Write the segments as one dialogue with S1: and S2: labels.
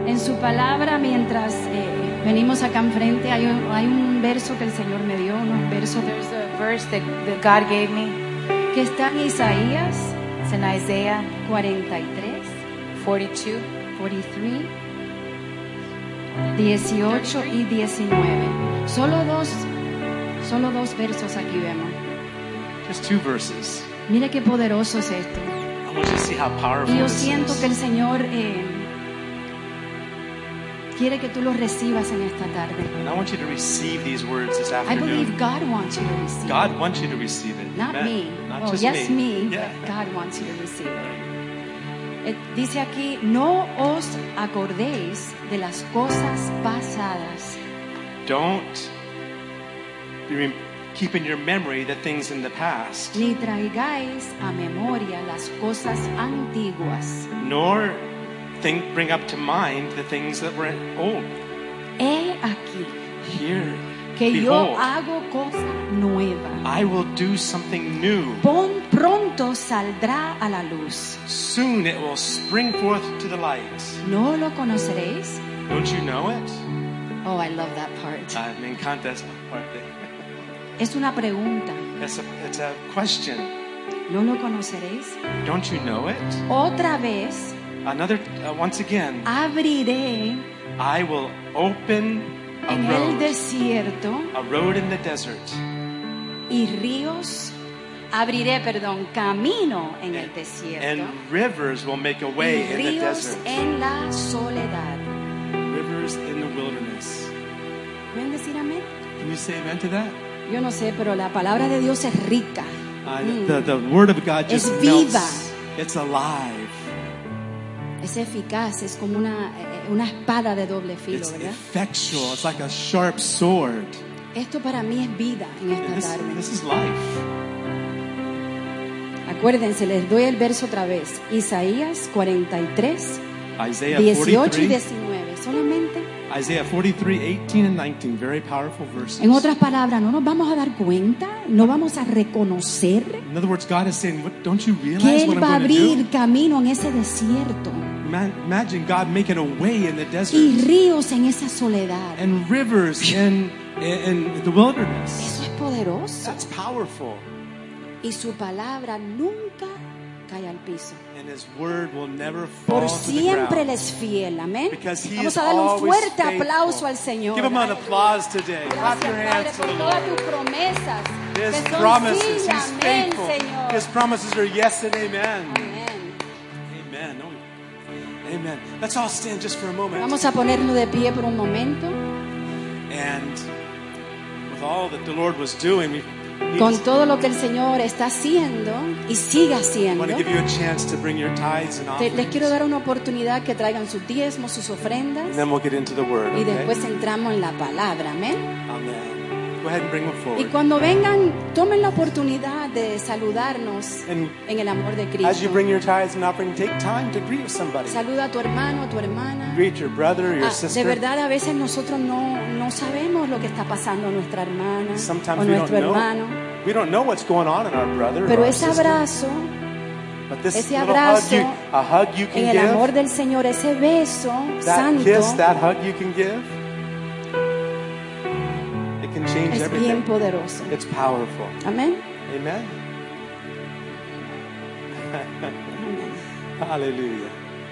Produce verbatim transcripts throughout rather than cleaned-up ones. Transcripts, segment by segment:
S1: En su palabra, mientras eh, venimos acá enfrente, hay un, hay un verso que el Señor me dio, unos versos
S2: There's a verse that, that God gave me.
S1: que está en Isaías
S2: It's in Isaiah
S1: cuarenta y tres,
S2: forty-two.
S1: cuarenta y tres, dieciocho y diecinueve. Solo dos, solo dos versos aquí vemos.
S3: Just two verses.
S1: Mira qué poderoso es esto.
S3: I want you to see how powerful
S1: Y yo
S3: this
S1: siento
S3: is.
S1: que el Señor eh, quiere que tú los recibas en esta tarde.
S3: And I want you to receive these words this
S1: I
S3: afternoon.
S1: believe God wants you to receive.
S3: God wants you to receive it.
S1: Not
S3: Amen.
S1: me.
S3: Not
S1: Oh,
S3: just
S1: yes, me.
S3: Yeah.
S1: But God wants you to receive it. Eh, Dice aquí, no os acordéis de las cosas pasadas,
S3: Don't be, keep in your memory the things in the past,
S1: ni traigáis a memoria las cosas antiguas.
S3: nor think, bring up to mind the things that were old.
S1: He aquí
S3: Here,
S1: que yo
S3: behold,
S1: hago cosa nueva.
S3: I will do something new.
S1: Pon, pronto saldrá a la luz.
S3: Soon it will spring forth to the light.
S1: ¿No lo conoceréis?
S3: Don't you know it?
S1: Oh, I love that part.
S3: Uh, me encanta esa parte.
S1: Es una pregunta.
S3: It's a, it's a question.
S1: ¿No lo conoceréis?
S3: Don't you know it?
S1: Otra vez
S3: Another, uh, once again,
S1: abriré
S3: I will open a
S1: en el
S3: road,
S1: desierto
S3: a road in the desert,
S1: y ríos. Abriré, perdón, camino en el desierto
S3: and rivers will make a
S1: y
S3: way in the
S1: ríos
S3: desert.
S1: en la soledad.
S3: Rivers in the wilderness.
S1: ¿Pueden decir amén?
S3: Can you say amen to that?
S1: Yo no sé, pero la palabra de Dios es rica.
S3: Uh,
S1: Mm.
S3: the, the word of God just
S1: Es viva.
S3: melts. It's alive.
S1: Es eficaz, es como una, eh, una espada de doble filo,
S3: It's
S1: ¿verdad?
S3: effectual. It's like a sharp sword.
S1: Esto para mí es vida en esta
S3: This,
S1: tarde.
S3: this is life.
S1: Acuérdense, les doy el verso otra vez. Isaías cuarenta y tres,
S3: Isaiah
S1: dieciocho y
S3: forty-three,
S1: diecinueve. Solamente,
S3: Isaiah forty-three, eighteen and nineteen. Very powerful verses.
S1: en otras palabras, no nos vamos a dar cuenta, no vamos a reconocer
S3: In other words, God is saying, what, don't you
S1: que
S3: realize what
S1: Él
S3: I'm
S1: va a
S3: going to
S1: abrir
S3: do?
S1: camino en ese desierto
S3: Ma- Imagine God making a way in the
S1: y
S3: desert
S1: ríos en esa soledad.
S3: and rivers in, in, in the wilderness.
S1: Eso es poderoso.
S3: That's powerful.
S1: Y su palabra nunca cae al piso.
S3: And His word will never fall
S1: Por
S3: to the
S1: siempre Él
S3: ground.
S1: es fiel. Amén.
S3: Because He
S1: Vamos
S3: is
S1: a darle un
S3: always
S1: fuerte
S3: faithful.
S1: aplauso al Señor.
S3: Give Him an applause today. Clap
S1: Gracias,
S3: your
S1: Padre,
S3: hands to
S1: por
S3: the
S1: todas
S3: Lord.
S1: tus promesas.
S3: His
S1: que son
S3: promises,
S1: sí,
S3: He's
S1: amén,
S3: faithful.
S1: Señor.
S3: His promises are yes and amen.
S1: Amén.
S3: Amen. Oh, amen. Let's all stand just for a moment.
S1: Vamos a ponernos de pie por un momento.
S3: And with all that the Lord was doing, we need
S1: Con
S3: to-
S1: todo lo que el Señor está haciendo y sigue
S3: I
S1: haciendo,
S3: want to give you a chance to bring your tithes and
S1: te-
S3: offerings.
S1: les quiero dar una oportunidad que traigan sus diezmos, sus
S3: And
S1: ofrendas
S3: then we'll get into the word.
S1: y
S3: Okay?
S1: después entramos en la palabra. Amén.
S3: Amen. Go ahead and bring them
S1: Y
S3: forward.
S1: cuando vengan, tomen la oportunidad de saludarnos
S3: And
S1: en el amor de
S3: as you
S1: Cristo.
S3: bring your tithes and offering, take time to greet somebody.
S1: Saluda a tu hermano, a tu hermana.
S3: Greet your brother or your
S1: Ah,
S3: sister.
S1: de verdad, a veces nosotros no, no sabemos lo que está pasando a nuestra hermana
S3: Sometimes
S1: o
S3: we don't
S1: nuestro
S3: know.
S1: hermano.
S3: We don't know what's going on in our brother or
S1: Pero
S3: our
S1: ese
S3: sister.
S1: abrazo,
S3: But this
S1: ese
S3: little
S1: abrazo
S3: hug you, a hug you
S1: en
S3: can
S1: el amor
S3: give,
S1: del Señor, ese beso
S3: that
S1: santo,
S3: kiss, that hug you can give, it can change
S1: es bien
S3: everything.
S1: poderoso.
S3: It's powerful.
S1: Amén.
S3: Amen. Hallelujah.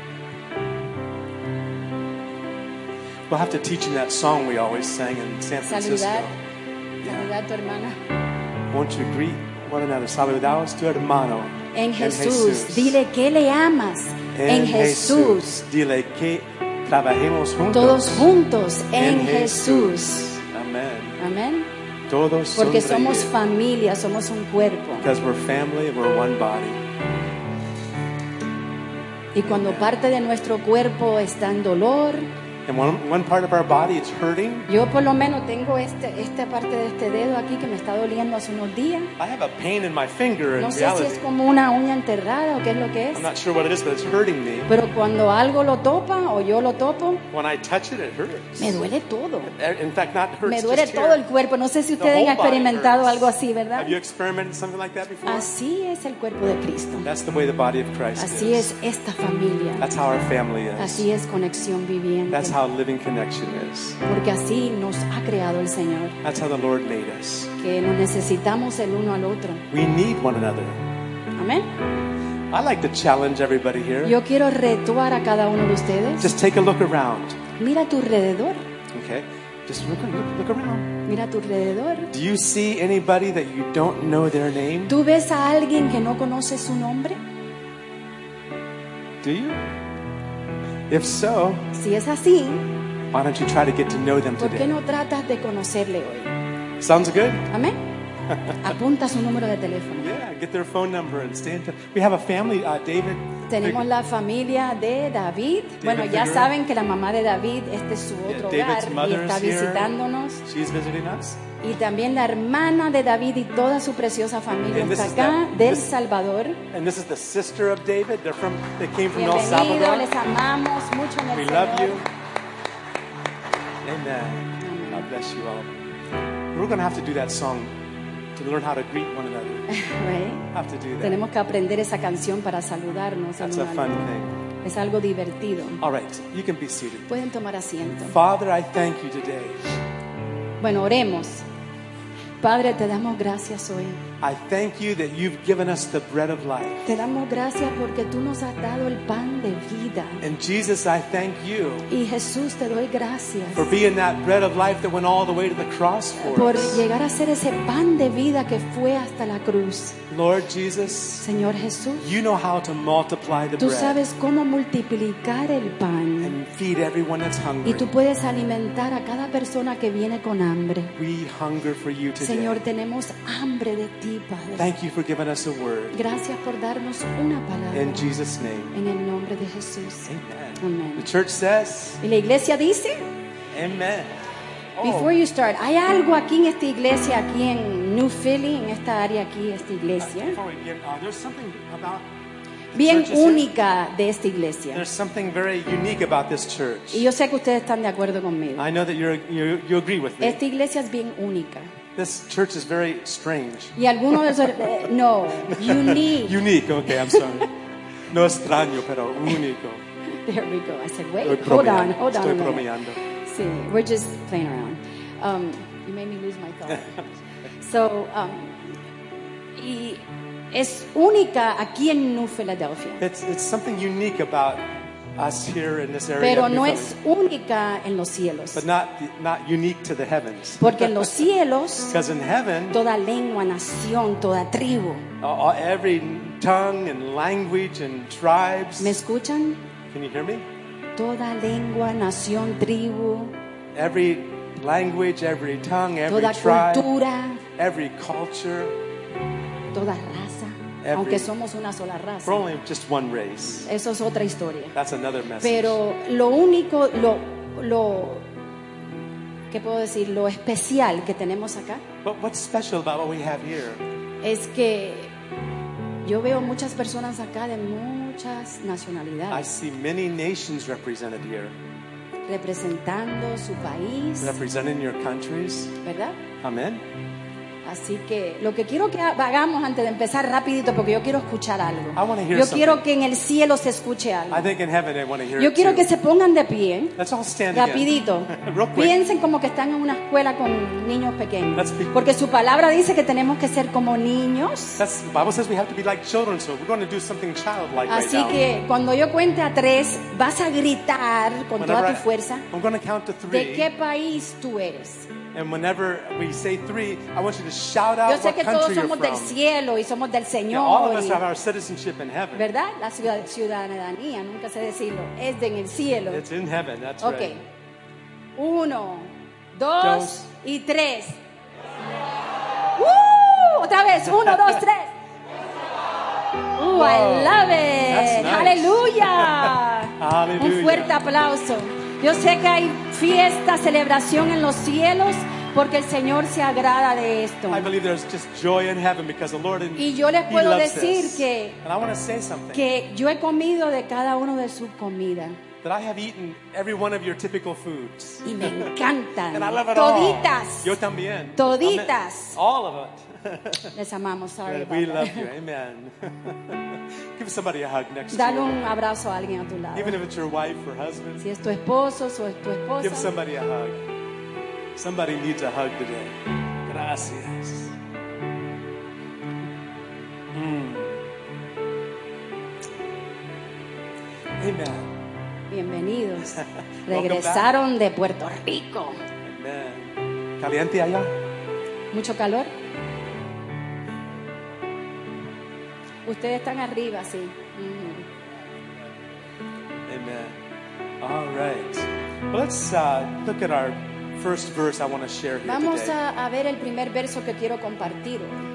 S3: We'll have to teach him that song we always sang in San Francisco.
S1: Saludar, saludar a tu hermana.
S3: Won't you greet one another? Saludaos tu hermano.
S1: En Jesús, dile que le amas. En Jesús,
S3: Dile que trabajemos juntos.
S1: todos juntos en
S3: En
S1: Jesús.
S3: Amen.
S1: Amén.
S3: Todos
S1: Porque somos
S3: sonreír.
S1: familia, somos un cuerpo.
S3: Because we're family, we're one body.
S1: Y cuando parte de nuestro cuerpo está en dolor,
S3: and one, one part of our body is hurting.
S1: Yo por lo menos tengo este, esta parte de este dedo aquí que me está doliendo hace unos días.
S3: I have a pain in my finger in
S1: No sé si
S3: reality.
S1: es como una uña enterrada o qué es lo que es.
S3: I'm not sure what it is, but it's hurting me.
S1: Pero cuando algo lo topa o yo lo topo,
S3: When I touch it, it hurts.
S1: me duele todo.
S3: In fact, not hurts,
S1: Me duele
S3: just
S1: todo
S3: here.
S1: el cuerpo. No sé si
S3: The
S1: ustedes
S3: whole
S1: han
S3: body
S1: experimentado
S3: hurts.
S1: algo así, ¿verdad?
S3: Have you experimented something like that before?
S1: Así es el cuerpo de Cristo.
S3: That's the way the body of Christ
S1: Así
S3: is.
S1: es esta familia.
S3: That's how our family is.
S1: Así es conexión viviente.
S3: That's how living connection is.
S1: Porque así nos ha creado el Señor.
S3: That's how the Lord made us.
S1: Que nos necesitamos el uno al otro.
S3: We need one another.
S1: Amén.
S3: I like to challenge everybody here.
S1: Yo quiero retuar a cada uno de ustedes.
S3: Just take a look around.
S1: Mira a tu alrededor.
S3: Okay? Just look, look, look around.
S1: Mira a tu alrededor.
S3: Do you see anybody that you don't know their name?
S1: ¿Tú ves a alguien que no conoce su nombre?
S3: Do you? If so,
S1: Si es así,
S3: why don't you try to get to know them
S1: ¿por qué
S3: today?
S1: no tratas de conocerle hoy?
S3: Sounds good?
S1: Amén. Apunta su número de teléfono.
S3: Yeah, get their phone number and stay in touch. We have a family, uh, David.
S1: Tenemos la familia de David. Bueno, ya
S3: Figueroa.
S1: saben que la mamá de David, este es su
S3: Yeah,
S1: otro
S3: David's
S1: hogar y
S3: mother
S1: está
S3: is here.
S1: visitándonos.
S3: She's visiting us.
S1: Y también la hermana de David y toda su preciosa familia
S3: And this
S1: está
S3: is
S1: acá,
S3: the-
S1: del
S3: this-
S1: Salvador.
S3: And this is the sister of David. They're from, they came from El
S1: Bienvenidos,
S3: Salvador.
S1: les amamos mucho en el
S3: We
S1: Señor.
S3: love you. Amen. God bless you all. We're going to have to do that song to learn how to greet one another.
S1: Right?
S3: Have to do that.
S1: Tenemos que aprender esa canción para saludarnos. el
S3: That's
S1: uno
S3: a
S1: al
S3: fun
S1: otro.
S3: thing.
S1: Es algo divertido.
S3: All right, you can be seated.
S1: Pueden tomar asiento.
S3: Father, I thank you today.
S1: Bueno, oremos. Padre, te damos gracias hoy.
S3: I thank you that you've given us the bread of life.
S1: Te damos gracias porque tú nos has dado el pan de vida.
S3: And Jesus, I thank you
S1: Y Jesús, te doy gracias
S3: for being that bread of life that went all the way to the cross for
S1: por
S3: us.
S1: llegar a ser ese pan de vida que fue hasta la cruz.
S3: Lord Jesus,
S1: Señor Jesús,
S3: you know how to multiply the
S1: tú
S3: bread
S1: sabes cómo multiplicar el pan.
S3: and feed everyone that's
S1: Y
S3: hungry.
S1: tú puedes alimentar a cada persona que viene con hambre.
S3: We hunger for you today.
S1: Señor, tenemos hambre de ti, Padre.
S3: Thank you for giving us a word.
S1: Gracias por darnos una palabra.
S3: In Jesus' name,
S1: En el nombre de Jesús.
S3: amen.
S1: Amén.
S3: The church says,
S1: Y la iglesia dice,
S3: amen. Oh,
S1: before you start, hay algo aquí en esta iglesia, aquí en New Philly, en esta área aquí, esta iglesia,
S3: before we begin, uh, there's something about
S1: bien
S3: churches here.
S1: única de esta iglesia.
S3: There's something very unique about this church.
S1: Y yo sé que ustedes están de acuerdo conmigo.
S3: I know that you're, you you agree with me.
S1: Esta iglesia es bien única.
S3: This church is very strange.
S1: Y algunos de esos, eh, no, unique.
S3: Unique, okay, I'm sorry. No extraño, pero único.
S1: There we go. I said, wait,
S3: Estoy
S1: hold on,
S3: bromeando,
S1: hold on.
S3: Estoy
S1: a minute.
S3: bromeando.
S1: Sí, we're just playing around. Um, you made me lose my thought. So, um, y es única aquí en New Philadelphia,
S3: It's, it's something unique about us here in this area.
S1: pero
S3: of New
S1: no
S3: Philly.
S1: es única en los cielos.
S3: But not, not unique to the heavens.
S1: Porque en los cielos,
S3: Because in heaven,
S1: toda lengua, nación, toda tribu.
S3: uh, every tongue and language and tribes.
S1: ¿Me escuchan?
S3: Can you hear me?
S1: Toda lengua, nación, tribu,
S3: Every language, every tongue, every
S1: toda
S3: tribe,
S1: cultura,
S3: every culture.
S1: toda raza.
S3: Every-
S1: Aunque somos una sola
S3: We're
S1: raza.
S3: only just one race.
S1: Eso es otra historia.
S3: That's another message.
S1: Pero lo único, lo, lo, ¿qué puedo decir? Lo especial que tenemos acá
S3: But what's special about what we have here?
S1: es que yo veo muchas personas acá de muchas
S3: I
S1: nacionalidades
S3: see many nations represented here,
S1: representando su país,
S3: representing your countries.
S1: ¿verdad?
S3: Amen.
S1: Así que lo que quiero que hagamos antes de empezar rapidito, porque yo quiero escuchar algo.
S3: I wanna hear
S1: Yo
S3: something.
S1: quiero que en el cielo se escuche algo.
S3: I think in heaven they want to hear
S1: Yo
S3: it
S1: quiero
S3: too.
S1: que se pongan de pie.
S3: Let's all stand
S1: Rapidito.
S3: again. Real quick.
S1: Piensen como que están en una escuela con niños pequeños.
S3: Let's be-
S1: Porque su palabra dice que tenemos que ser como niños.
S3: That's, the Bible says we have to be like children, so we're going to do something childlike right
S1: Así
S3: now.
S1: que cuando yo cuente a tres, vas a gritar con
S3: Whenever
S1: toda
S3: I-
S1: tu fuerza
S3: I'm going to count to
S1: de
S3: three.
S1: qué país tú eres.
S3: And whenever we say three, I want you to shout out
S1: Yo sé
S3: what
S1: que todos
S3: country you're
S1: somos del
S3: from.
S1: cielo y somos del
S3: Yeah, all
S1: Señor.
S3: of us
S1: y-
S3: have our citizenship in heaven.
S1: ¿Verdad? La ciudad- ciudadanía, nunca sé decirlo, es de en el cielo.
S3: It's in heaven, that's
S1: Ok.
S3: right.
S1: Uno, dos,
S3: Dos.
S1: y tres. ¡Uh! Otra vez. Uno, dos, tres. Uh, I love it.
S3: That's nice.
S1: Aleluya.
S3: Hallelujah.
S1: Un fuerte aplauso. Yo sé que hay fiesta, celebración en los cielos porque el Señor se agrada de esto.
S3: I believe there's just joy in heaven because the Lord and
S1: Y yo les
S3: He
S1: puedo
S3: loves
S1: decir
S3: this.
S1: que,
S3: And I want to say something.
S1: que yo he comido de cada uno de sus comidas
S3: That I have eaten every one of your typical foods.
S1: y me encantan.
S3: And I love it
S1: Toditas.
S3: all. Yo también.
S1: Toditas.
S3: Amen. All of it.
S1: Les amamos. Sorry
S3: We
S1: about
S3: love
S1: that.
S3: you. Amen. Give somebody a hug next
S1: Dale
S3: to you.
S1: un abrazo a alguien a tu lado.
S3: Even if it's your wife or husband.
S1: Si es tu esposo o es tu
S3: Give
S1: esposa.
S3: somebody a hug. Somebody needs a hug today. Gracias. Mm. Amen.
S1: Bienvenidos.
S3: Welcome
S1: Regresaron de Puerto Rico.
S3: Amen. Caliente allá.
S1: ¿Mucho calor? Ustedes están arriba, sí. Ujú.
S3: Amen. All right. Well, let's uh, look at our first verse I want to share here
S1: Vamos
S3: today.
S1: a, a ver el primer verso que quiero compartir hoy.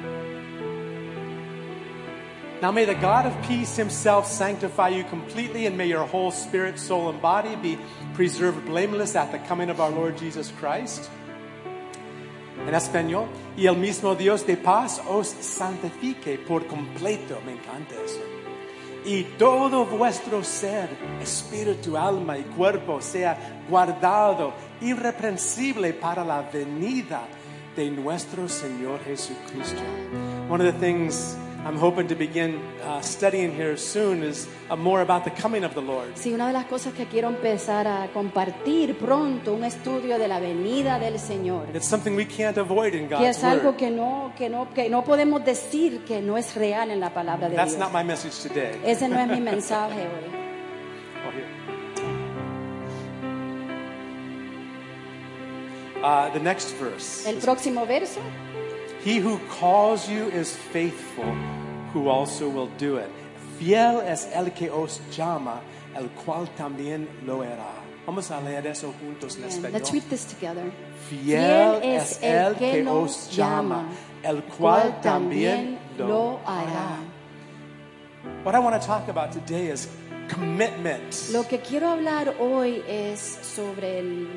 S3: Now may the God of peace himself sanctify you completely, and may your whole spirit, soul, and body be preserved blameless at the coming of our Lord Jesus Christ. En español, y el mismo Dios de paz os santifique por completo. Me encanta eso. Y todo vuestro ser, espíritu, alma y cuerpo sea guardado irreprensible para la venida de nuestro Señor Jesucristo. One of the things I'm hoping to begin uh, studying here soon is uh, more about the coming of the Lord.
S1: Sí, una de las cosas que quiero empezar a compartir pronto, un estudio de la venida del Señor.
S3: It's something we can't avoid in
S1: Que
S3: God's
S1: es algo
S3: Word.
S1: que no, que, no, que no podemos decir que no es real en la palabra de
S3: That's
S1: Dios.
S3: not my message today.
S1: Ese no es mi mensaje hoy.
S3: Oh, here. Uh, the next verse.
S1: El próximo verso.
S3: He who calls you is faithful, who also will do it. Fiel es el que os llama, el cual también lo hará. Vamos a leer eso juntos en
S1: Bien,
S3: español.
S1: let's read this together.
S3: Fiel es el que os llama, el cual también lo hará. What I want to talk about today is commitment.
S1: Lo que quiero hablar hoy es sobre el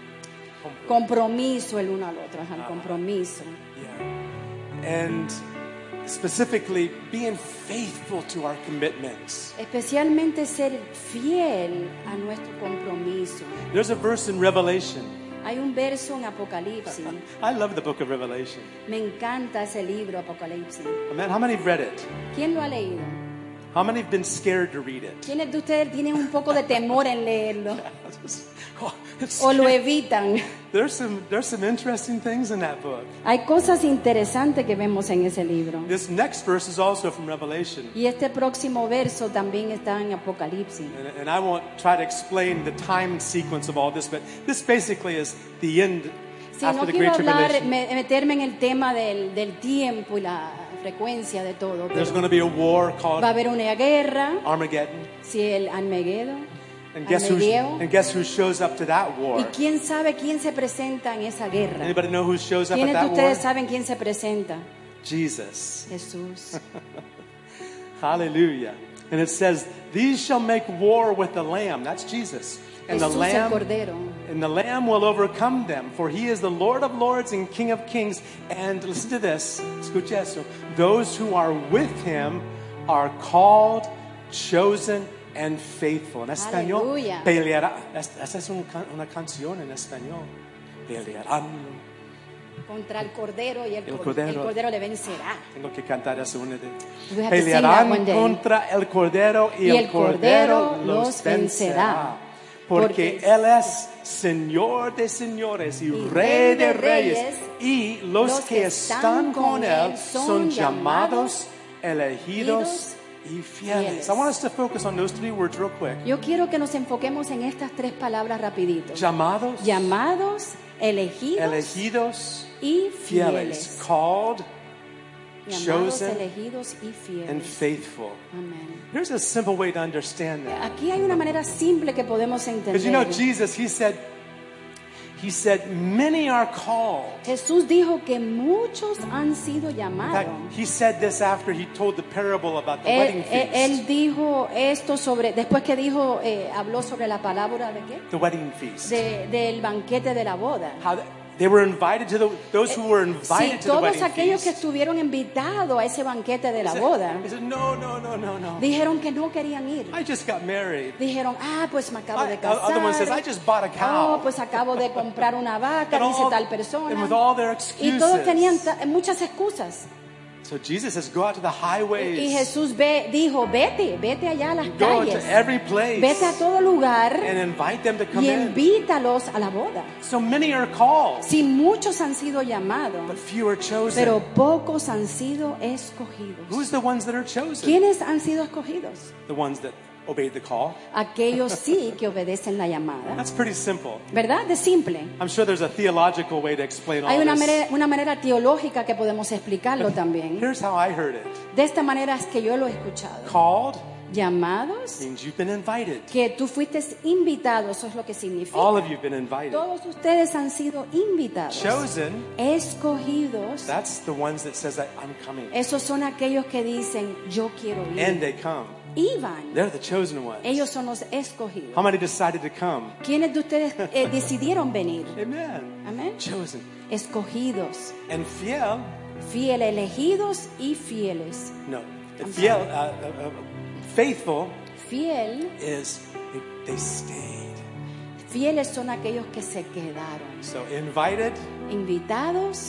S1: compromiso el uno al otro, ajá, el compromiso.
S3: Yeah. And specifically being faithful to our commitments.
S1: Especialmente ser fiel a nuestro compromiso.
S3: There's a verse in Revelation.
S1: Hay un verso en Apocalipsis.
S3: I love the book of Revelation.
S1: Me encanta ese libro, Apocalipsis.
S3: Man, how many have read it?
S1: ¿Quién lo ha leído?
S3: How many have been scared to read it?
S1: ¿Quiénes de ustedes tienen un poco de temor en leerlo?
S3: Oh, it's
S1: ¿O lo
S3: scary.
S1: evitan?
S3: There's some there's some interesting things in that book.
S1: Hay cosas interesantes que vemos en ese libro.
S3: This next verse is also from Revelation.
S1: Y este próximo verso también está en Apocalipsis.
S3: And, and I won't try to explain the time sequence of all this, but this basically is the end
S1: Sí,
S3: after
S1: no
S3: the
S1: quiero
S3: Great
S1: hablar,
S3: Tribulation.
S1: me- meterme en el tema del, del tiempo y la frecuencia de todo.
S3: There's
S1: Pero
S3: going to be a war
S1: va a
S3: called
S1: haber una guerra,
S3: Armageddon.
S1: si el Armageddon,
S3: And guess who
S1: Armagedeo.
S3: and guess who shows up to that war?
S1: Y quién sabe quién se presenta en esa guerra.
S3: Anybody know who shows up at
S1: ¿Quiénes de
S3: that war?
S1: ustedes saben quién se presenta?
S3: Jesus.
S1: Jesús.
S3: Hallelujah. And it says, "These shall make war with the Lamb." That's Jesus. And the
S1: Jesús el
S3: Lamb
S1: Cordero.
S3: and the Lamb will overcome them, for he is the Lord of lords and King of kings. And listen to this. Escucha eso. Those who are with him are called, chosen, and faithful. En español,
S1: Aleluya.
S3: peleará. Esa es un can- una canción en español. Pelearán.
S1: Contra el Cordero y el,
S3: El
S1: cor-
S3: Cordero.
S1: el Cordero le vencerá.
S3: Tengo que cantar eso una vez.
S1: We have to sing that one
S3: Pelearán
S1: day.
S3: contra el Cordero y,
S1: Y
S3: el
S1: el
S3: Cordero
S1: Cordero
S3: los
S1: los
S3: vencerá.
S1: vencerá.
S3: Porque
S1: Porque
S3: Él es Señor de señores y,
S1: y
S3: Rey de
S1: Rey de
S3: reyes.
S1: reyes.
S3: Y los,
S1: Los
S3: que
S1: que
S3: están
S1: están
S3: con
S1: con
S3: Él
S1: Él
S3: son
S1: son
S3: llamados,
S1: llamados,
S3: elegidos y fieles.
S1: fieles.
S3: I want us to focus on those three words real quick.
S1: Yo quiero que nos enfoquemos en estas tres palabras rapidito.
S3: Llamados,
S1: Llamados, elegidos
S3: elegidos,
S1: y
S3: fieles.
S1: fieles.
S3: Called
S1: Llamados,
S3: chosen,
S1: elegidos y
S3: and
S1: fieles.
S3: faithful.
S1: Amén.
S3: Here's a simple way to understand that.
S1: Aquí hay una manera simple que podemos
S3: Because you know,
S1: entender.
S3: Jesus, he said, He said, many are called.
S1: Jesús dijo que muchos han sido
S3: In fact,
S1: llamados.
S3: he said this after he told the parable about the
S1: Él,
S3: wedding
S1: él-
S3: feast.
S1: él dijo esto sobre, después que dijo, eh, habló sobre la palabra de qué?
S3: The wedding feast.
S1: De- del banquete de la boda.
S3: How the- they were invited to the, those who were
S1: Sí,
S3: invited to the
S1: todos
S3: wedding
S1: aquellos que
S3: feast.
S1: estuvieron invitados a ese banquete de la
S3: He
S1: boda,
S3: said, he said, no, no, no, no, no.
S1: dijeron que no querían ir.
S3: I just got married.
S1: Dijeron, ah, pues me acabo de
S3: I- the other one says,
S1: casar.
S3: I just bought a cow.
S1: Oh, pues acabo de comprar una vaca,
S3: And
S1: dice
S3: all-
S1: tal
S3: and
S1: persona.
S3: with all their
S1: Y todos
S3: excuses.
S1: tenían ta- muchas excusas.
S3: So Jesus says, go out to the highways.
S1: Y Jesús ve, dijo, vete, vete allá a las
S3: Go into
S1: calles.
S3: every place.
S1: Vete a todo lugar
S3: And invite them to come
S1: y
S3: in.
S1: invítalos a la boda.
S3: So many are called,
S1: Si muchos han sido llamados,
S3: but few are chosen.
S1: pero pocos han sido escogidos.
S3: Who's the ones that are chosen?
S1: ¿Quiénes han sido escogidos?
S3: The ones that obeyed the call.
S1: Aquellos sí que obedecen la llamada.
S3: That's pretty simple.
S1: ¿Verdad? De simple.
S3: I'm sure there's a theological way to explain all
S1: Hay una
S3: this.
S1: manera, una manera teológica que podemos explicarlo también.
S3: Here's how I heard it.
S1: De esta manera es que yo lo he escuchado.
S3: Called
S1: Llamados,
S3: means you've been invited.
S1: que tú fuiste invitado, eso es lo que significa.
S3: All of you have been invited.
S1: Todos ustedes han sido invitados.
S3: Chosen,
S1: Escogidos.
S3: that's the ones that says that I'm coming.
S1: Esos son aquellos que dicen, yo quiero
S3: And
S1: ir.
S3: they come.
S1: Y van.
S3: They're the chosen ones.
S1: Ellos son los escogidos.
S3: How many decided to come?
S1: ¿Quiénes de ustedes eh, decidieron venir?
S3: Amen.
S1: Amén.
S3: Chosen.
S1: Escogidos.
S3: And fiel,
S1: Fieles, elegidos y fieles.
S3: no.
S1: I'm
S3: Fiel, uh, uh, uh, faithful
S1: Fiel,
S3: is they, they stayed.
S1: fieles son aquellos que se quedaron.
S3: So invited,
S1: Invitados,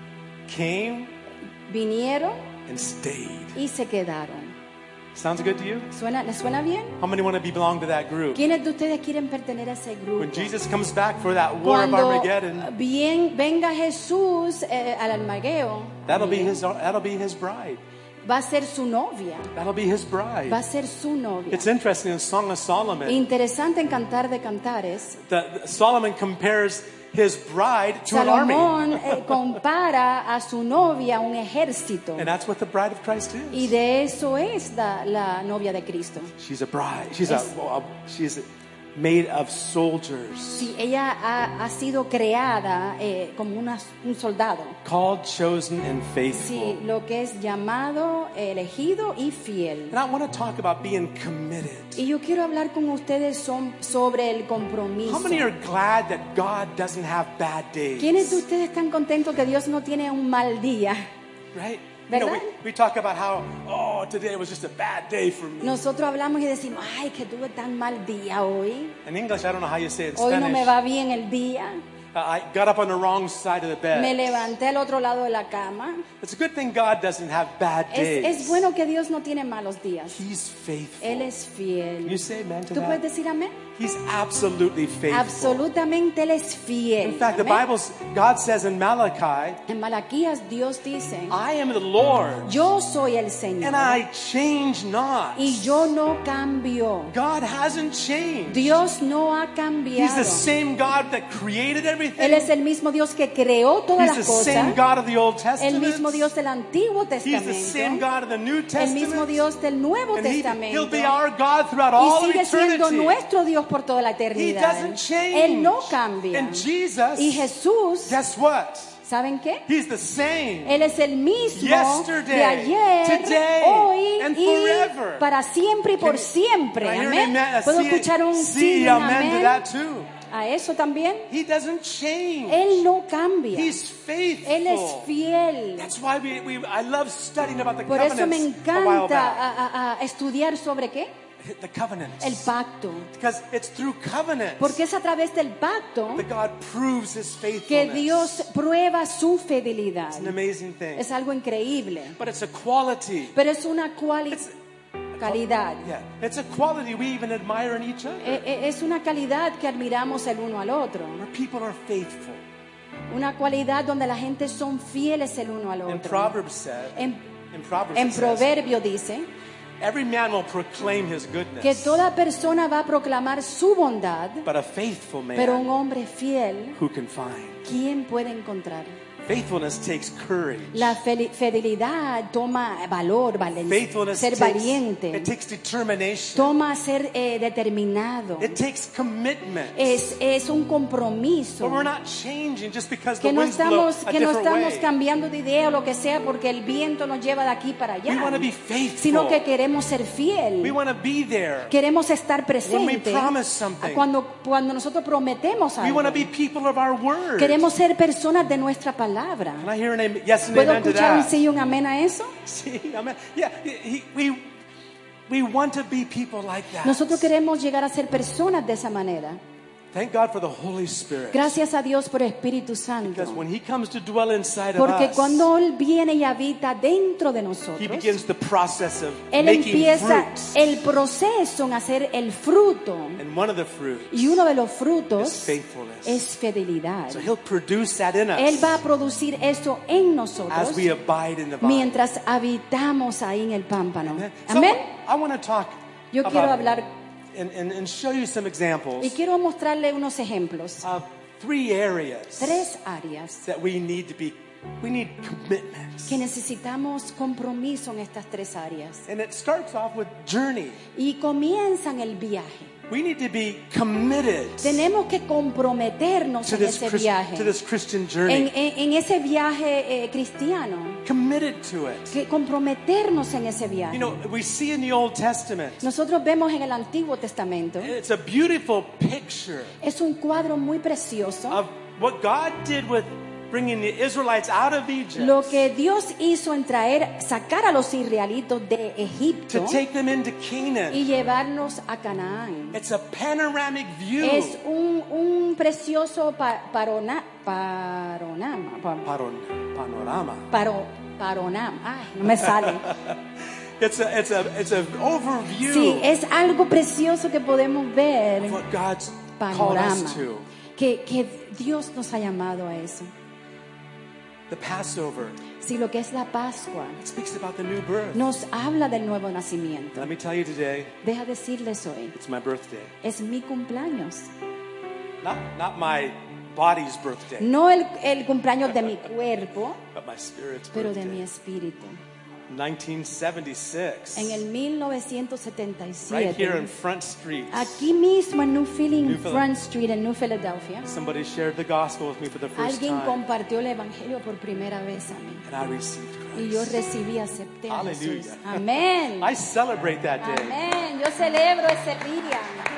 S3: came,
S1: vinieron
S3: and stayed.
S1: y se quedaron.
S3: Sounds good to you?
S1: ¿Suena, ¿Les suena bien?
S3: How many want to belong to that group?
S1: ¿Quiénes de ustedes quieren pertenecer a ese grupo?
S3: When Jesus comes back for that war of
S1: Cuando
S3: Armageddon,
S1: bien venga Jesús eh, al Armagedón,
S3: that'll be his that'll be his bride.
S1: va a ser su novia.
S3: That'll be his bride.
S1: Va a ser su novia.
S3: It's interesting in Song of Solomon.
S1: Interesante en Cantar de Cantares.
S3: that Solomon compares his bride to an army.
S1: Salomón eh, compara a su novia a un ejército.
S3: And that's what the bride of Christ
S1: Y
S3: is.
S1: de eso es la, la novia de Cristo.
S3: She's a bride. She's a,
S1: Es-
S3: well, she's made of soldiers.
S1: Sí, ella ha, ha sido creada eh, como una- un soldado.
S3: Called, chosen, and
S1: Sí,
S3: faithful.
S1: lo que es llamado, elegido y fiel.
S3: And I want to talk about being committed.
S1: Y yo quiero hablar con ustedes son- sobre el compromiso.
S3: How many are glad that God doesn't have bad days?
S1: ¿Quiénes de ustedes están contentos que Dios no tiene un mal día?
S3: Right? You know, we,
S1: ¿Verdad?
S3: we talk about how, oh, today was just a bad day for me.
S1: Nosotros hablamos y decimos, ay, que tuve tan mal día hoy.
S3: In English, I don't know how you say it in
S1: Hoy no me
S3: Spanish.
S1: va bien el día.
S3: Uh, I got up on the wrong side of the bed.
S1: Me levanté al otro lado de la cama.
S3: It's a good thing God doesn't have bad days.
S1: Es, es bueno que Dios no tiene malos días.
S3: He's faithful.
S1: Él es
S3: Can
S1: fiel.
S3: you say amen to
S1: ¿Tú puedes
S3: that?
S1: decir amén?
S3: He's absolutely faithful.
S1: Absolutamente Él es fiel.
S3: In fact, the
S1: Amén.
S3: Bible, God says in Malachi,
S1: En Malaquías Dios dice,
S3: I am the Lord,
S1: yo soy el Señor
S3: and I change not.
S1: y yo no cambio.
S3: God hasn't changed.
S1: Dios no ha
S3: He's
S1: cambiado.
S3: the same God that created everything.
S1: Él es el mismo Dios que creó todas
S3: He's
S1: las
S3: the same
S1: cosas.
S3: God of the Old
S1: El
S3: Testament.
S1: mismo Dios del Antiguo
S3: He's the same
S1: Testamento.
S3: God of the New
S1: El
S3: Testament.
S1: mismo Dios del Nuevo
S3: and he,
S1: Testamento.
S3: He'll be our God throughout
S1: Y
S3: all of
S1: sigue siendo
S3: eternity.
S1: nuestro Dios por toda la
S3: He
S1: eternidad.
S3: doesn't change.
S1: Él no cambia.
S3: And Jesus,
S1: Y Jesús,
S3: guess what?
S1: ¿saben qué?
S3: He's the same.
S1: Él es el mismo
S3: Yesterday,
S1: de ayer,
S3: today,
S1: hoy
S3: and
S1: y
S3: forever.
S1: para siempre y por
S3: Can-
S1: siempre.
S3: Can I hear an
S1: Amén.
S3: amen? A
S1: ¿Puedo
S3: see-
S1: escuchar un
S3: see
S1: sí y un
S3: amen to
S1: amén
S3: that too.
S1: a eso también?
S3: He doesn't change.
S1: Él no cambia.
S3: He's faithful.
S1: Él es fiel.
S3: That's why we, we I love studying about the
S1: Por eso me
S3: covenants a while
S1: encanta
S3: back.
S1: a- a- a estudiar sobre qué?
S3: The covenants.
S1: El pacto.
S3: Because it's through covenants
S1: Porque es a través del pacto
S3: that God proves His
S1: que
S3: faithfulness.
S1: Dios prueba su fidelidad.
S3: It's an amazing thing.
S1: Es algo increíble.
S3: But it's a quality.
S1: Pero es una cuali-
S3: It's,
S1: calidad.
S3: yeah, it's a quality we even admire in each other.
S1: E- e- Es una calidad que admiramos el uno al otro.
S3: Where people are faithful.
S1: Una cualidad donde la gente son fieles el uno al
S3: In
S1: otro.
S3: Proverbs said,
S1: En,
S3: in Proverbs
S1: en
S3: it says,
S1: Proverbio dice
S3: every man will proclaim his goodness,
S1: que toda persona va a proclamar su bondad,
S3: but a faithful man
S1: pero un hombre fiel,
S3: who can find.
S1: ¿quién puede encontrar?
S3: Faithfulness takes courage.
S1: La fel- fidelidad toma valor, valen-
S3: Faithfulness
S1: ser
S3: takes,
S1: valiente,
S3: it takes determination.
S1: toma ser eh, determinado.
S3: It takes commitment.
S1: Es, es un compromiso.
S3: But we're not changing just because
S1: Que
S3: the
S1: no
S3: winds blow
S1: estamos,
S3: a
S1: que no
S3: different
S1: estamos
S3: way.
S1: cambiando de idea o lo que sea porque el viento nos lleva de aquí para
S3: We want
S1: allá,
S3: to be faithful.
S1: sino que queremos ser
S3: We
S1: fiel.
S3: want to be there.
S1: Queremos estar
S3: When we
S1: presentes
S3: promise something.
S1: cuando, cuando nosotros prometemos
S3: We want
S1: algo.
S3: to be people of our word.
S1: Queremos ser personas de nuestra palabra.
S3: Can I hear an amen? Yes and
S1: ¿Puedo
S3: amen to
S1: escuchar un
S3: that?
S1: sí y un amén a eso?
S3: See, amen. Yeah, he, we, we want to be people like that.
S1: Nosotros queremos llegar a ser personas de esa manera.
S3: Thank God for the Holy Spirit.
S1: Gracias a Dios por el Espíritu
S3: Because
S1: Santo.
S3: when He comes to dwell inside of
S1: Porque
S3: us,
S1: cuando Él viene y habita dentro de
S3: He
S1: nosotros,
S3: begins the process of
S1: Él
S3: making
S1: empieza
S3: fruits.
S1: el proceso en hacer el fruto.
S3: And one of the fruits
S1: Y uno de los
S3: is
S1: frutos
S3: faithfulness.
S1: es fidelidad.
S3: So He'll produce that in us
S1: Él va a producir eso en nosotros
S3: as we abide in the vine.
S1: mientras habitamos ahí en el pámpano.
S3: Amen. So
S1: Amén.
S3: I want to talk
S1: Yo
S3: about
S1: quiero hablar
S3: and, and, and show you some examples
S1: y quiero mostrarle unos ejemplos.
S3: of three areas
S1: Tres áreas
S3: that we need to be, we need commitments.
S1: que necesitamos compromiso en estas tres áreas.
S3: And it starts off with journey.
S1: Y comienzan el viaje.
S3: We need to be committed
S1: Tenemos que comprometernos
S3: to
S1: en
S3: this,
S1: ese
S3: Chris-
S1: viaje,
S3: to this Christian
S1: en,
S3: journey.
S1: en- en ese viaje eh, cristiano,
S3: Committed to it.
S1: que comprometernos en ese viaje.
S3: You know, we see in the Old Testament,
S1: Nosotros vemos en el Antiguo Testamento,
S3: it's a beautiful picture
S1: es un cuadro muy precioso,
S3: of what God did with bringing the Israelites out of Egypt
S1: lo que Dios hizo en traer, sacar a los israelitos de
S3: to
S1: Egipto
S3: take them into Canaan.
S1: y llevarlos a Canaán.
S3: It's a panoramic view.
S1: Es un, un precioso pa- parona- paronama, pa-
S3: Paron- panorama.
S1: paro- paronama, ay, no me sale.
S3: It's a it's a it's an overview
S1: Sí, es algo precioso que podemos ver,
S3: of what God's called
S1: panorama,
S3: us to.
S1: que, que Dios nos ha llamado a eso.
S3: The Passover
S1: Si lo que es la Pascua
S3: speaks about the new birth.
S1: nos habla del nuevo nacimiento,
S3: Let me tell you today,
S1: deja decirles hoy,
S3: it's my birthday.
S1: es mi cumpleaños.
S3: Not not my body's birthday,
S1: No el, el cumpleaños de mi cuerpo,
S3: but my spirit's
S1: pero de mi
S3: birthday.
S1: espíritu.
S3: nineteen seventy-six.
S1: En el mil novecientos setenta y
S3: Right here in
S1: siete,
S3: Front Street.
S1: aquí mismo en New Feeling
S3: New Phila-
S1: Front Street, en New Philadelphia,
S3: Somebody shared the gospel with me for the first
S1: alguien
S3: time,
S1: compartió el evangelio por primera vez a mí.
S3: and I received
S1: Y yo
S3: Christ.
S1: recibí, acepté a Jesús.
S3: Hallelujah.
S1: Amén.
S3: I celebrate that day.
S1: Amén. Yo celebro ese día.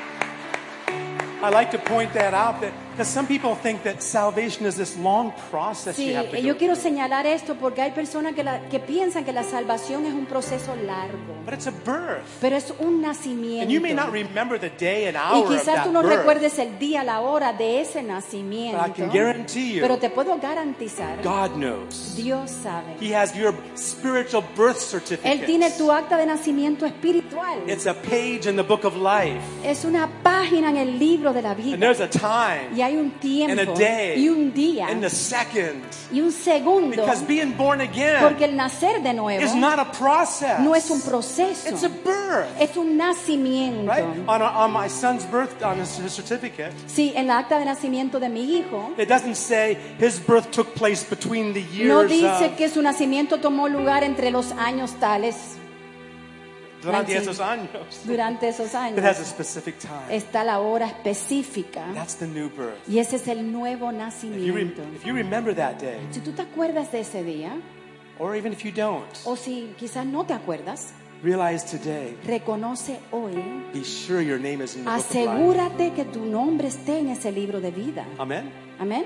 S3: I like to point that out that because some people think that salvation is this long process
S1: Sí,
S3: you have to
S1: yo
S3: go
S1: quiero
S3: through.
S1: señalar esto porque hay personas que, la- que piensan que la salvación es un proceso largo,
S3: But it's a birth.
S1: pero es un
S3: And you may not
S1: nacimiento.
S3: remember the day and
S1: Y
S3: hour of
S1: quizás tú
S3: that
S1: no
S3: birth.
S1: recuerdes el día, la hora de ese
S3: But I
S1: nacimiento,
S3: can guarantee you,
S1: pero te puedo garantizar,
S3: God knows.
S1: Dios sabe.
S3: He has your spiritual birth
S1: Él tiene
S3: certificate.
S1: tu acta de nacimiento espiritual.
S3: It's a page in the book of life.
S1: Es una página en el libro de la
S3: And
S1: vida.
S3: there's a time
S1: Y hay un tiempo
S3: and a day
S1: y un día
S3: and a second.
S1: y un segundo,
S3: Because being born again
S1: porque el nacer de nuevo
S3: is not a process.
S1: no es un proceso,
S3: It's a birth.
S1: es un nacimiento.
S3: Right? On, on my son's birth, on his his certificate,
S1: Sí, en la acta de nacimiento de mi hijo
S3: it doesn't say his birth took place between the years
S1: no dice
S3: of,
S1: que su nacimiento tomó lugar entre los años tales,
S3: durante
S1: nineteen.
S3: esos años.
S1: durante esos
S3: It has a
S1: años.
S3: specific time.
S1: Está la hora específica
S3: That's the new birth.
S1: y ese es el nuevo
S3: If you, re-
S1: nacimiento.
S3: if you remember that day,
S1: Si tú te acuerdas de ese día,
S3: or even if you don't,
S1: o si quizás no te acuerdas,
S3: realize today,
S1: reconoce hoy,
S3: be sure your name is in the book of life.
S1: asegúrate que tu nombre esté en ese libro de vida.
S3: Amen?
S1: Amén.